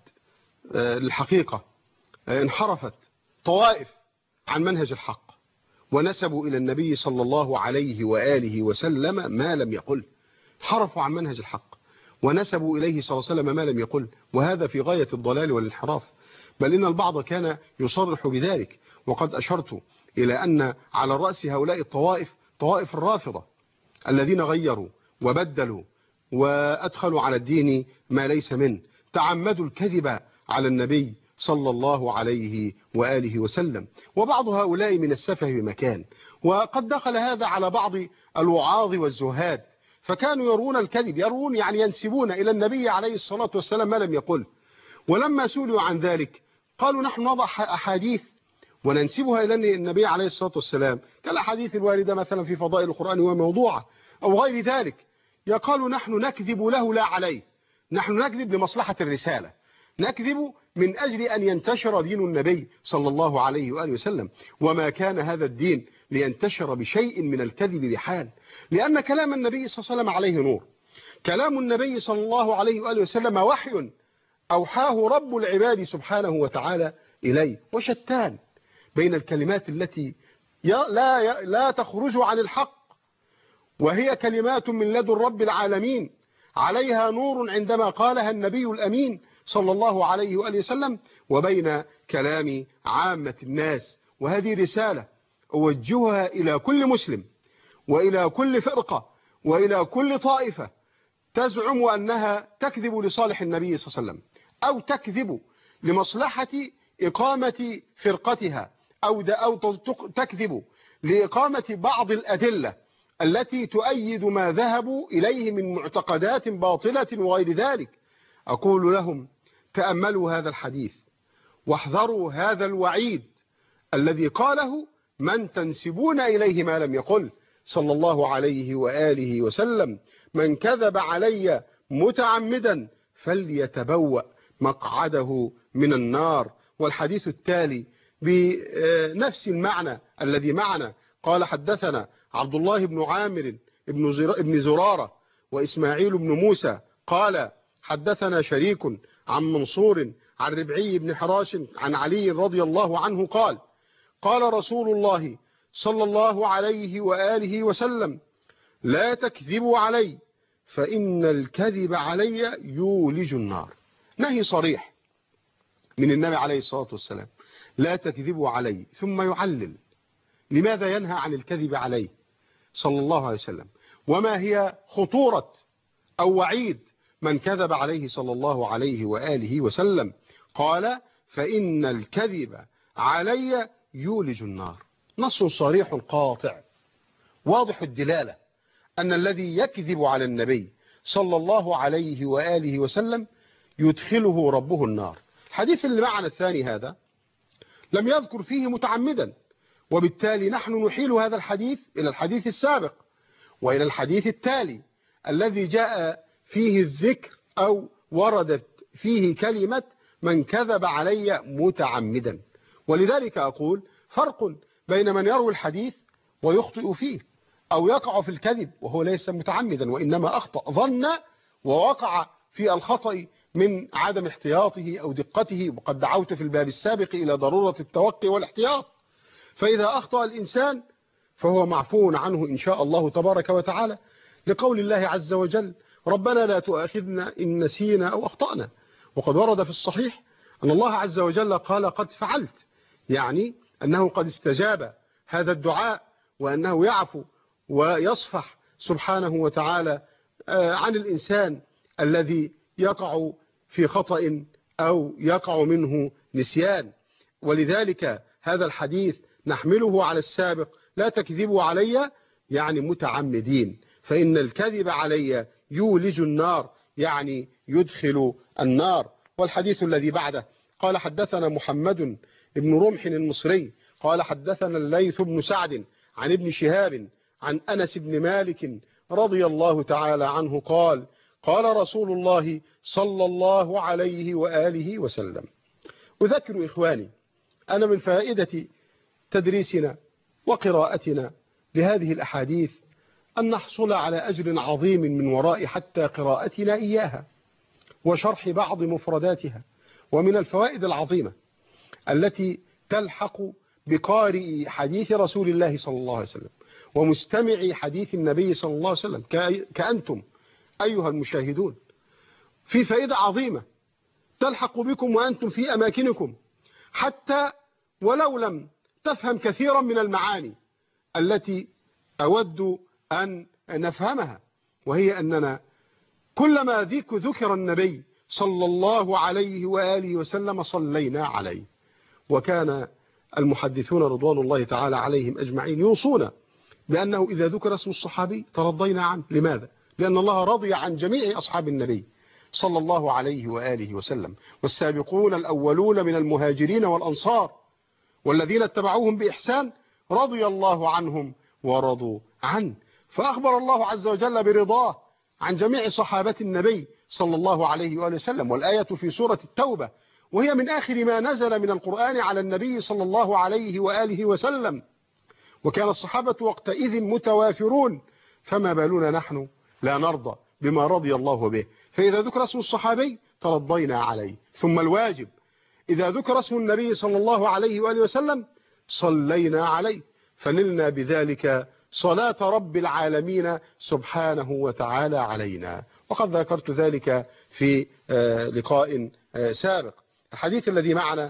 Speaker 1: الحقيقة انحرفت طوائف عن منهج الحق ونسبوا إلى النبي صلى الله عليه وآله وسلم ما لم يقل. حرفوا عن منهج الحق ونسبوا إليه صلى الله عليه وسلم ما لم يقل، وهذا في غاية الضلال والانحراف. بل إن البعض كان يصرح بذلك، وقد أشرت إلى أن على رأس هؤلاء الطوائف طوائف الرافضة الذين غيروا وبدلوا وأدخلوا على الدين ما ليس منه، تعمدوا الكذب على النبي صلى الله عليه وآله وسلم. وبعض هؤلاء من السفه بمكان، وقد دخل هذا على بعض الوعاظ والزهاد، فكانوا يرون الكذب، يرون يعني ينسبون إلى النبي عليه الصلاة والسلام ما لم يقل. ولما سئلوا عن ذلك قالوا نحن نضع أحاديث وننسبها إلى النبي عليه الصلاة والسلام كالأحاديث الواردة مثلا في فضائل القرآن وموضوعه أو غير ذلك. يقالوا نحن نكذب له لا عليه، نحن نكذب لمصلحة الرسالة، نكذب من أجل أن ينتشر دين النبي صلى الله عليه وآله وسلم. وما كان هذا الدين لينتشر بشيء من الكذب بحال، لأن كلام النبي صلى الله عليه وسلم عليه نور. كلام النبي صلى الله عليه وآله وسلم وحي أوحاه رب العباد سبحانه وتعالى إليه، وشتان بين الكلمات التي لا لا تخرج عن الحق، وهي كلمات من لدن رب العالمين عليها نور عندما قالها النبي الأمين صلى الله عليه وآله وسلم، وبين كلام عامة الناس. وهذه رسالة أوجهها إلى كل مسلم وإلى كل فرقة وإلى كل طائفة تزعم أنها تكذب لصالح النبي صلى الله عليه وسلم، أو تكذب لمصلحة إقامة فرقتها، أو, أو تكذب لإقامة بعض الأدلة التي تؤيد ما ذهبوا إليه من معتقدات باطلة وغير ذلك. أقول لهم تأملوا هذا الحديث واحذروا هذا الوعيد الذي قاله من تنسبون إليه ما لم يقل صلى الله عليه وآله وسلم: من كذب علي متعمدا فليتبوأ مقعده من النار. والحديث التالي بنفس المعنى الذي معنا. قال حدثنا عبد الله بن عامر بن زرارة وإسماعيل بن موسى قال حدثنا شريك عن منصور عن ربعي بن حراش عن علي رضي الله عنه قال قال رسول الله صلى الله عليه وآله وسلم: لا تكذبوا علي فإن الكذب علي يولج النار. نهي صريح من النبي عليه الصلاة والسلام: لا تكذبوا علي، ثم يعلل لماذا ينهى عن الكذب عليه صلى الله عليه وسلم، وما هي خطورة أو وعيد من كذب عليه صلى الله عليه وآله وسلم. قال: فإن الكذب علي يولج النار. نص صريح قاطع واضح الدلالة أن الذي يكذب على النبي صلى الله عليه وآله وسلم يدخله ربه النار. الحديث اللي معنا الثاني هذا لم يذكر فيه متعمدا، وبالتالي نحن نحيل هذا الحديث إلى الحديث السابق وإلى الحديث التالي الذي جاء فيه الذكر أو وردت فيه كلمة من كذب علي متعمدا. ولذلك أقول فرق بين من يروي الحديث ويخطئ فيه أو يقع في الكذب وهو ليس متعمدا وإنما أخطأ ظن ووقع في الخطأ من عدم احتياطه أو دقته. وقد دعوت في الباب السابق إلى ضرورة التوقي والاحتياط. فإذا أخطأ الإنسان فهو معفو عنه إن شاء الله تبارك وتعالى، لقول الله عز وجل ربنا لا تؤاخذنا إن نسينا أو أخطأنا. وقد ورد في الصحيح أن الله عز وجل قال قد فعلت، يعني أنه قد استجاب هذا الدعاء وأنه يعفو ويصفح سبحانه وتعالى عن الإنسان الذي يقع في خطأ أو يقع منه نسيان. ولذلك هذا الحديث نحمله على السابق لا تكذبوا علي يعني متعمدين، فإن الكذب علي يولج النار يعني يدخل النار. والحديث الذي بعده قال حدثنا محمد بن رمح المصري قال حدثنا الليث بن سعد عن ابن شهاب عن أنس بن مالك رضي الله تعالى عنه قال قال رسول الله صلى الله عليه وآله وسلم. أذكر إخواني أنا من فائدة تدريسنا وقراءتنا لهذه الأحاديث أن نحصل على أجر عظيم من وراء حتى قراءتنا إياها وشرح بعض مفرداتها. ومن الفوائد العظيمة التي تلحق بقارئ حديث رسول الله صلى الله عليه وسلم ومستمعي حديث النبي صلى الله عليه وسلم كأنتم أيها المشاهدون، في فائدة عظيمة تلحق بكم وأنتم في أماكنكم حتى ولو لم تفهم كثيرا من المعاني التي أود أن نفهمها، وهي أننا كلما ذيك ذكر النبي صلى الله عليه وآله وسلم صلينا عليه. وكان المحدثون رضوان الله تعالى عليهم أجمعين يوصون بأنه إذا ذكر اسم الصحابي ترضينا عنه. لماذا؟ لأن الله رضي عن جميع أصحاب النبي صلى الله عليه وآله وسلم، والسابقون الأولون من المهاجرين والأنصار والذين اتبعوهم بإحسان رضي الله عنهم ورضوا عنه. فأخبر الله عز وجل برضاه عن جميع صحابة النبي صلى الله عليه وآله وسلم. والآية في سورة التوبة وهي من آخر ما نزل من القرآن على النبي صلى الله عليه وآله وسلم، وكان الصحابة وقتئذ متوافرون، فما بالنا نحن لا نرضى بما رضي الله به. فإذا ذكر اسم الصحابي ترضينا عليه. ثم الواجب إذا ذكر اسم النبي صلى الله عليه وآله وسلم صلينا عليه، فنلنا بذلك صلاة رب العالمين سبحانه وتعالى علينا. وقد ذكرت ذلك في لقاء سابق. الحديث الذي معنا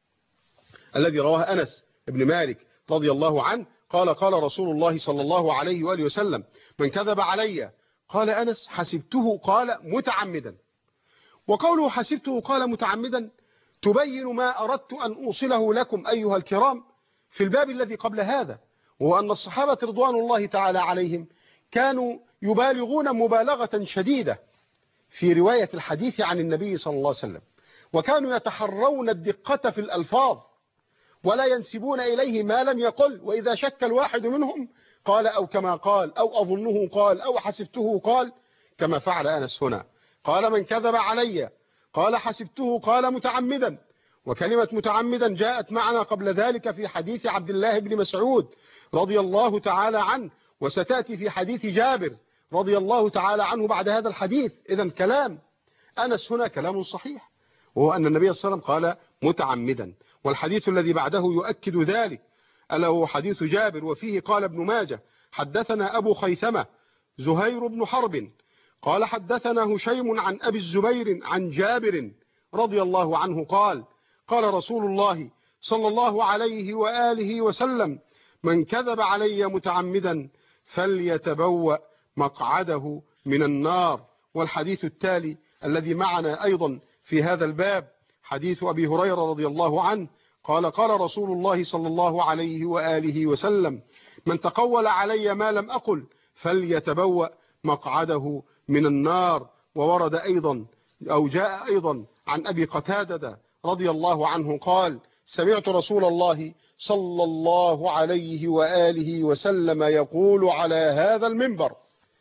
Speaker 1: الذي رواه أنس بن مالك رضي الله عنه قال قال رسول الله صلى الله عليه وآله وسلم من كذب علي، قال أنس حسبته قال متعمدا. وقوله حسبته قال متعمدا تبين ما أردت أن أوصله لكم أيها الكرام في الباب الذي قبل هذا، وهو أن الصحابة رضوان الله تعالى عليهم كانوا يبالغون مبالغة شديدة في رواية الحديث عن النبي صلى الله عليه وسلم، وكانوا يتحرون الدقة في الألفاظ ولا ينسبون إليه ما لم يقل. وإذا شك الواحد منهم قال أو كما قال أو أظنه قال أو حسبته قال، كما فعل أنس هنا. قال من كذب علي قال حسبته قال متعمدا. وكلمة متعمدا جاءت معنا قبل ذلك في حديث عبد الله بن مسعود رضي الله تعالى عنه، وستأتي في حديث جابر رضي الله تعالى عنه بعد هذا الحديث. إذن كلام أنس هنا كلام صحيح، وهو أن النبي صلى الله عليه وسلم قال متعمدا. والحديث الذي بعده يؤكد ذلك، ألا هو حديث جابر، وفيه قال ابن ماجه حدثنا أبو خيثمة زهير بن حرب قال حدثنا هشيم عن أبي الزبير عن جابر رضي الله عنه قال قال رسول الله صلى الله عليه وآله وسلم من كذب علي متعمدا فليتبوأ مقعده من النار. والحديث التالي الذي معنا أيضا في هذا الباب حديث أبي هريرة رضي الله عنه قال قال رسول الله صلى الله عليه وآله وسلم: من تقول علي ما لم أقل فليتبوأ مقعده من النار. وورد أيضا أو جاء أيضا عن أبي قتادة رضي الله عنه قال: سمعت رسول الله صلى الله عليه وآله وسلم يقول على هذا المنبر: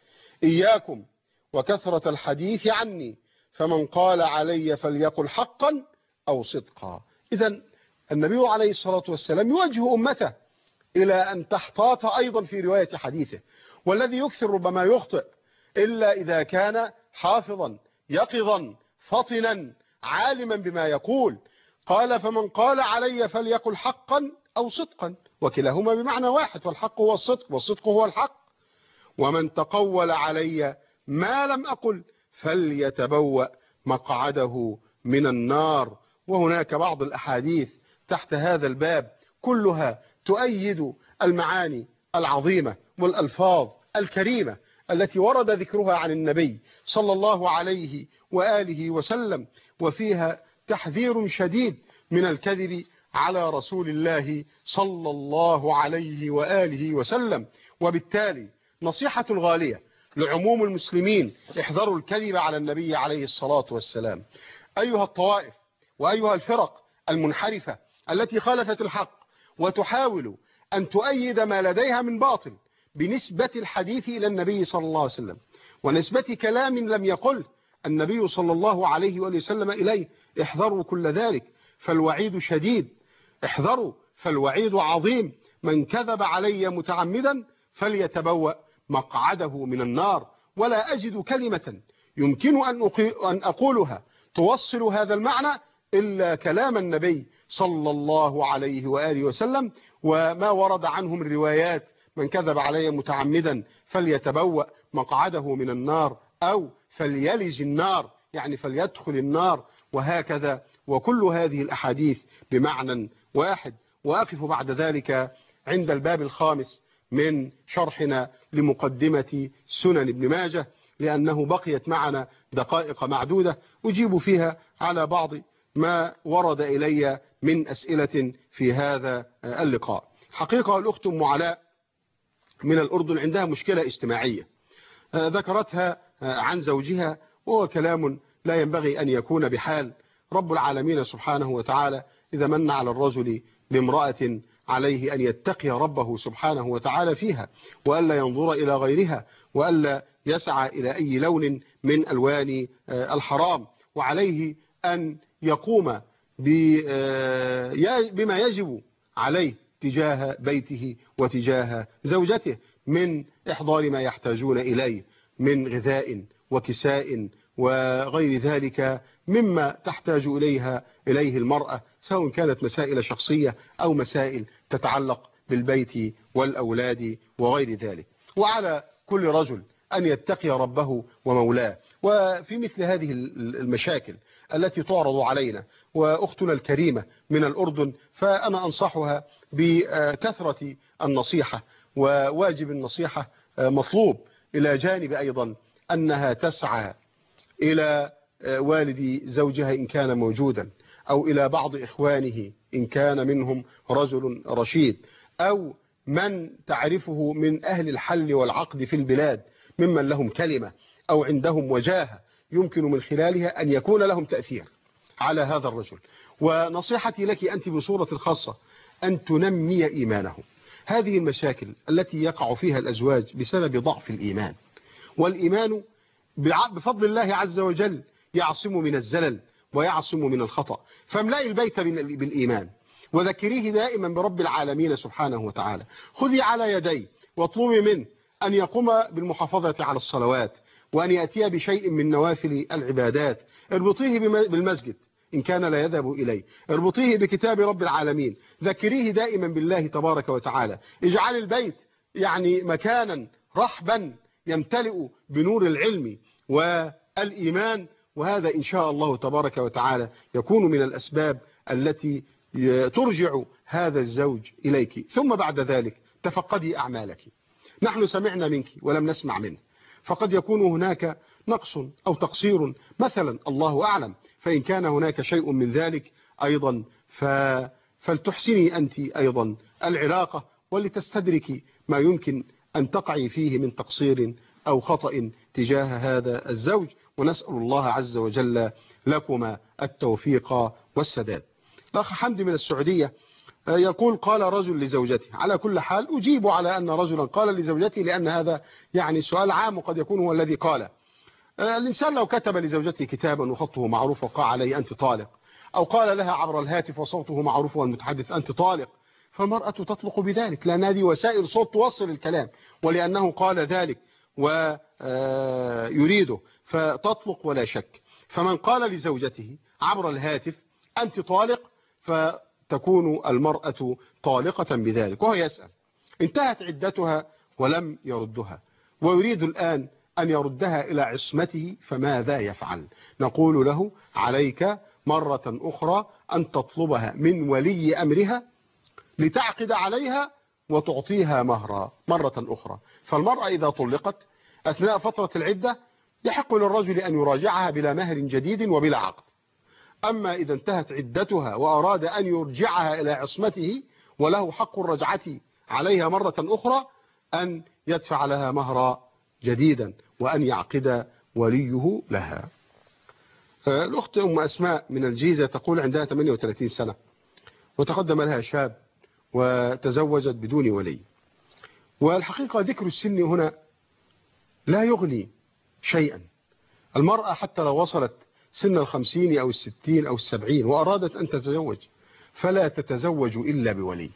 Speaker 1: إياكم وكثرة الحديث عني، فمن قال علي فليقل حقا أو صدقا. إذن النبي عليه الصلاة والسلام يوجه أمته إلى أن تحتاط أيضا في رواية حديثه، والذي يكثر ربما يخطئ إلا إذا كان حافظا يقظا فطنا عالما بما يقول. قال: فمن قال علي فليقل حقا أو صدقا، وكلاهما بمعنى واحد، فالحق هو الصدق والصدق هو الحق. ومن تقول علي ما لم أقل فليتبوأ مقعده من النار. وهناك بعض الأحاديث تحت هذا الباب كلها تؤيد المعاني العظيمة والألفاظ الكريمة التي ورد ذكرها عن النبي صلى الله عليه وآله وسلم، وفيها تحذير شديد من الكذب على رسول الله صلى الله عليه وآله وسلم. وبالتالي نصيحة غالية لعموم المسلمين: احذروا الكذب على النبي عليه الصلاة والسلام. أيها الطوائف وأيها الفرق المنحرفة التي خالفت الحق وتحاول أن تؤيد ما لديها من باطل بنسبة الحديث إلى النبي صلى الله عليه وسلم ونسبة كلام لم يقل النبي صلى الله عليه وآله وسلم إليه، احذروا كل ذلك، فالوعيد شديد. احذروا فالوعيد عظيم. من كذب علي متعمدا فليتبوأ مقعده من النار. ولا أجد كلمة يمكن أن أقولها توصل هذا المعنى إلا كلام النبي صلى الله عليه وآله وسلم وما ورد عنه من روايات: من كذب علي متعمدا فليتبوأ مقعده من النار، أو فليلج النار، يعني فليدخل النار، وهكذا. وكل هذه الأحاديث بمعنى واحد. وأقف بعد ذلك عند الباب الخامس من شرحنا لمقدمة سنن ابن ماجه، لأنه بقيت معنا دقائق معدودة أجيب فيها على بعض ما ورد إلي من أسئلة في هذا اللقاء. حقيقة الأخت أم علاء من الأردن عندها مشكلة اجتماعية ذكرتها عن زوجها، وهو كلام لا ينبغي أن يكون بحال. رب العالمين سبحانه وتعالى إذا من على الرجل بامرأة عليه أن يتقي ربه سبحانه وتعالى فيها، وألا ينظر إلى غيرها، وألا يسعى إلى أي لون من ألوان الحرام، وعليه أن يقوم بما يجب عليه تجاه بيته وتجاه زوجته من إحضار ما يحتاجون إليه من غذاء وكساء وغير ذلك مما تحتاج إليها إليه المرأة، سواء كانت مسائل شخصية أو مسائل تتعلق بالبيت والأولاد وغير ذلك. وعلى كل رجل أن يتقي ربه ومولاه. وفي مثل هذه المشاكل التي تعرض علينا وأختنا الكريمة من الأردن، فأنا أنصحها بكثرة النصيحة، وواجب النصيحة مطلوب، إلى جانب أيضا أنها تسعى إلى والد زوجها إن كان موجودا، أو إلى بعض إخوانه إن كان منهم رجل رشيد، أو من تعرفه من أهل الحل والعقد في البلاد ممن لهم كلمة أو عندهم وجاهة يمكن من خلالها أن يكون لهم تأثير على هذا الرجل. ونصيحتي لك أنت بصورة خاصة أن تنمي إيمانه. هذه المشاكل التي يقع فيها الأزواج بسبب ضعف الإيمان، والإيمان بفضل الله عز وجل يعصم من الزلل ويعصم من الخطأ. فاملئي البيت بالإيمان، وذكريه دائما برب العالمين سبحانه وتعالى. خذي على يديه واطلبي منه أن يقوم بالمحافظة على الصلوات، وأن يأتي بشيء من نوافل العبادات. اربطيه بالمسجد إن كان لا يذهب إليه، اربطيه بكتاب رب العالمين، ذكريه دائما بالله تبارك وتعالى. اجعل البيت يعني مكانا رحبا يمتلئ بنور العلم والإيمان، وهذا إن شاء الله تبارك وتعالى يكون من الأسباب التي ترجع هذا الزوج إليك. ثم بعد ذلك تفقدي أعمالك. نحن سمعنا منك ولم نسمع منه، فقد يكون هناك نقص أو تقصير مثلا، الله أعلم. فإن كان هناك شيء من ذلك أيضا فلتحسني أنت أيضا العلاقة ولتستدركي ما يمكن أن تقعي فيه من تقصير أو خطأ تجاه هذا الزوج، ونسأل الله عز وجل لكما التوفيق والسداد. الأخ حمدي من السعودية يقول قال رجل لزوجته، على كل حال أجيب على أن رجلا قال لزوجته لأن هذا يعني سؤال عام وقد يكون هو الذي قال. الإنسان لو كتب لزوجته كتابا وخطه معروف وقع عليه أنت طالق، أو قال لها عبر الهاتف وصوته معروف والمتحدث أنت طالق، فالمرأة تطلق بذلك، لأن هذه وسائل صوت توصل الكلام، ولأنه قال ذلك ويريده فتطلق ولا شك. فمن قال لزوجته عبر الهاتف أنت طالق فتكون المرأة طالقة بذلك، وهو يسأل انتهت عدتها ولم يردها ويريد الآن أن يردها إلى عصمته، فماذا يفعل؟ نقول له عليك مرة أخرى أن تطلبها من ولي أمرها لتعقد عليها وتعطيها مهرا مرة أخرى. فالمرأة إذا طلقت أثناء فترة العدة يحق للرجل أن يراجعها بلا مهر جديد وبلا عقد. أما إذا انتهت عدتها وأراد أن يرجعها إلى عصمته وله حق الرجعة عليها مرة أخرى، أن يدفع لها مهرا جديدا وأن يعقد وليه لها. الأخت أم أسماء من الجيزة تقول عندها ثمانية وثلاثين سنة وتقدم لها شاب وتزوجت بدون ولي، والحقيقة ذكر السن هنا لا يغني شيئا. المرأة حتى لو وصلت سن الخمسين أو الستين أو السبعين وأرادت أن تتزوج فلا تتزوج إلا بولي.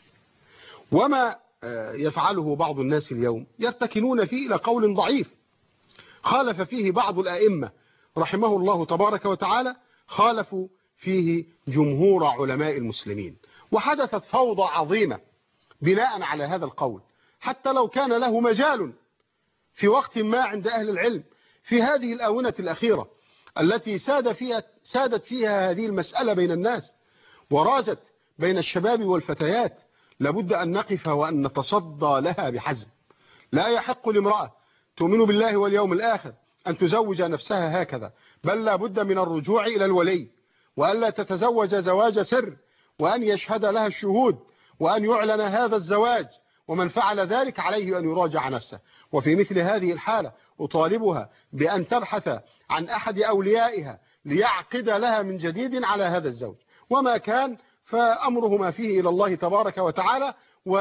Speaker 1: وما يفعله بعض الناس اليوم يرتكنون فيه إلى قول ضعيف خالف فيه بعض الأئمة رحمه الله تبارك وتعالى، خالفوا فيه جمهور علماء المسلمين، وحدثت فوضى عظيمة بناء على هذا القول، حتى لو كان له مجال في وقت ما عند أهل العلم في هذه الآونة الأخيرة التي ساد فيها سادت فيها هذه المسألة بين الناس وراجت بين الشباب والفتيات. لابد أن نقف وأن نتصدى لها بحزم. لا يحق لامرأة تؤمن بالله واليوم الآخر أن تزوج نفسها هكذا، بل لابد من الرجوع إلى الولي، وألا تتزوج زواج سر، وأن يشهد لها الشهود، وأن يعلن هذا الزواج، ومن فعل ذلك عليه أن يراجع نفسه. وفي مثل هذه الحالة أطالبها بأن تبحث عن أحد أوليائها ليعقد لها من جديد على هذا الزوج، وما كان فأمرهما فيه إلى الله تبارك وتعالى،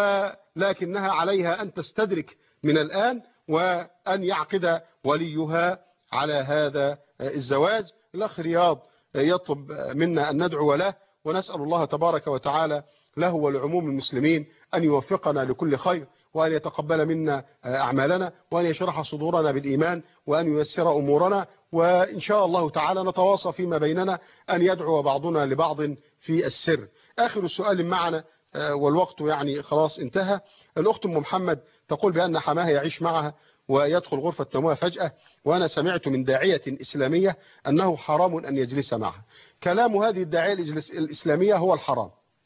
Speaker 1: ولكنها عليها أن تستدرك من الآن وأن يعقد وليها على هذا الزواج. الأخ رياض يطلب منا أن ندعو له، ونسأل الله تبارك وتعالى له ولعموم المسلمين أن يوفقنا لكل خير، وأن يتقبل منا أعمالنا، وأن يشرح صدورنا بالإيمان، وأن ييسر أمورنا، وإن شاء الله تعالى نتواصى فيما بيننا أن يدعو بعضنا لبعض في السر. آخر سؤال معنا والوقت يعني خلاص انتهى. الأخت أم محمد تقول بأن حماها يعيش معها ويدخل غرفة نومها فجأة، وأنا سمعت من داعية إسلامية أنه حرام أن يجلس معها. كلام هذه الداعية الإسلامية هو الحرام.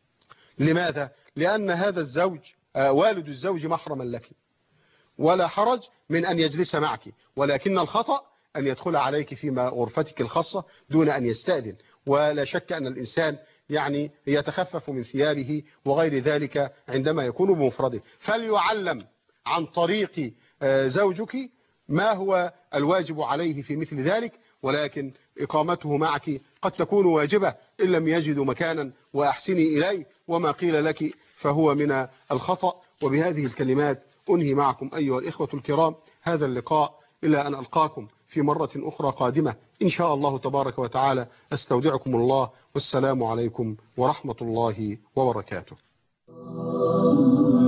Speaker 1: لماذا؟ لأن هذا الزوج والد الزوج محرما لك، ولا حرج من أن يجلس معك، ولكن الخطأ أن يدخل عليك فيما غرفتك الخاصة دون أن يستأذن. ولا شك أن الإنسان يعني يتخفف من ثيابه وغير ذلك عندما يكون بمفرده، فليعلم عن طريق زوجك ما هو الواجب عليه في مثل ذلك، ولكن إقامته معك قد تكون واجبة إن لم يجدوا مكانا، وأحسني إليه، وما قيل لك فهو من الخطأ. وبهذه الكلمات أنهي معكم أيها الإخوة الكرام هذا اللقاء، إلى أن ألقاكم في مرة أخرى قادمة إن شاء الله تبارك وتعالى. أستودعكم الله، والسلام عليكم ورحمة الله وبركاته.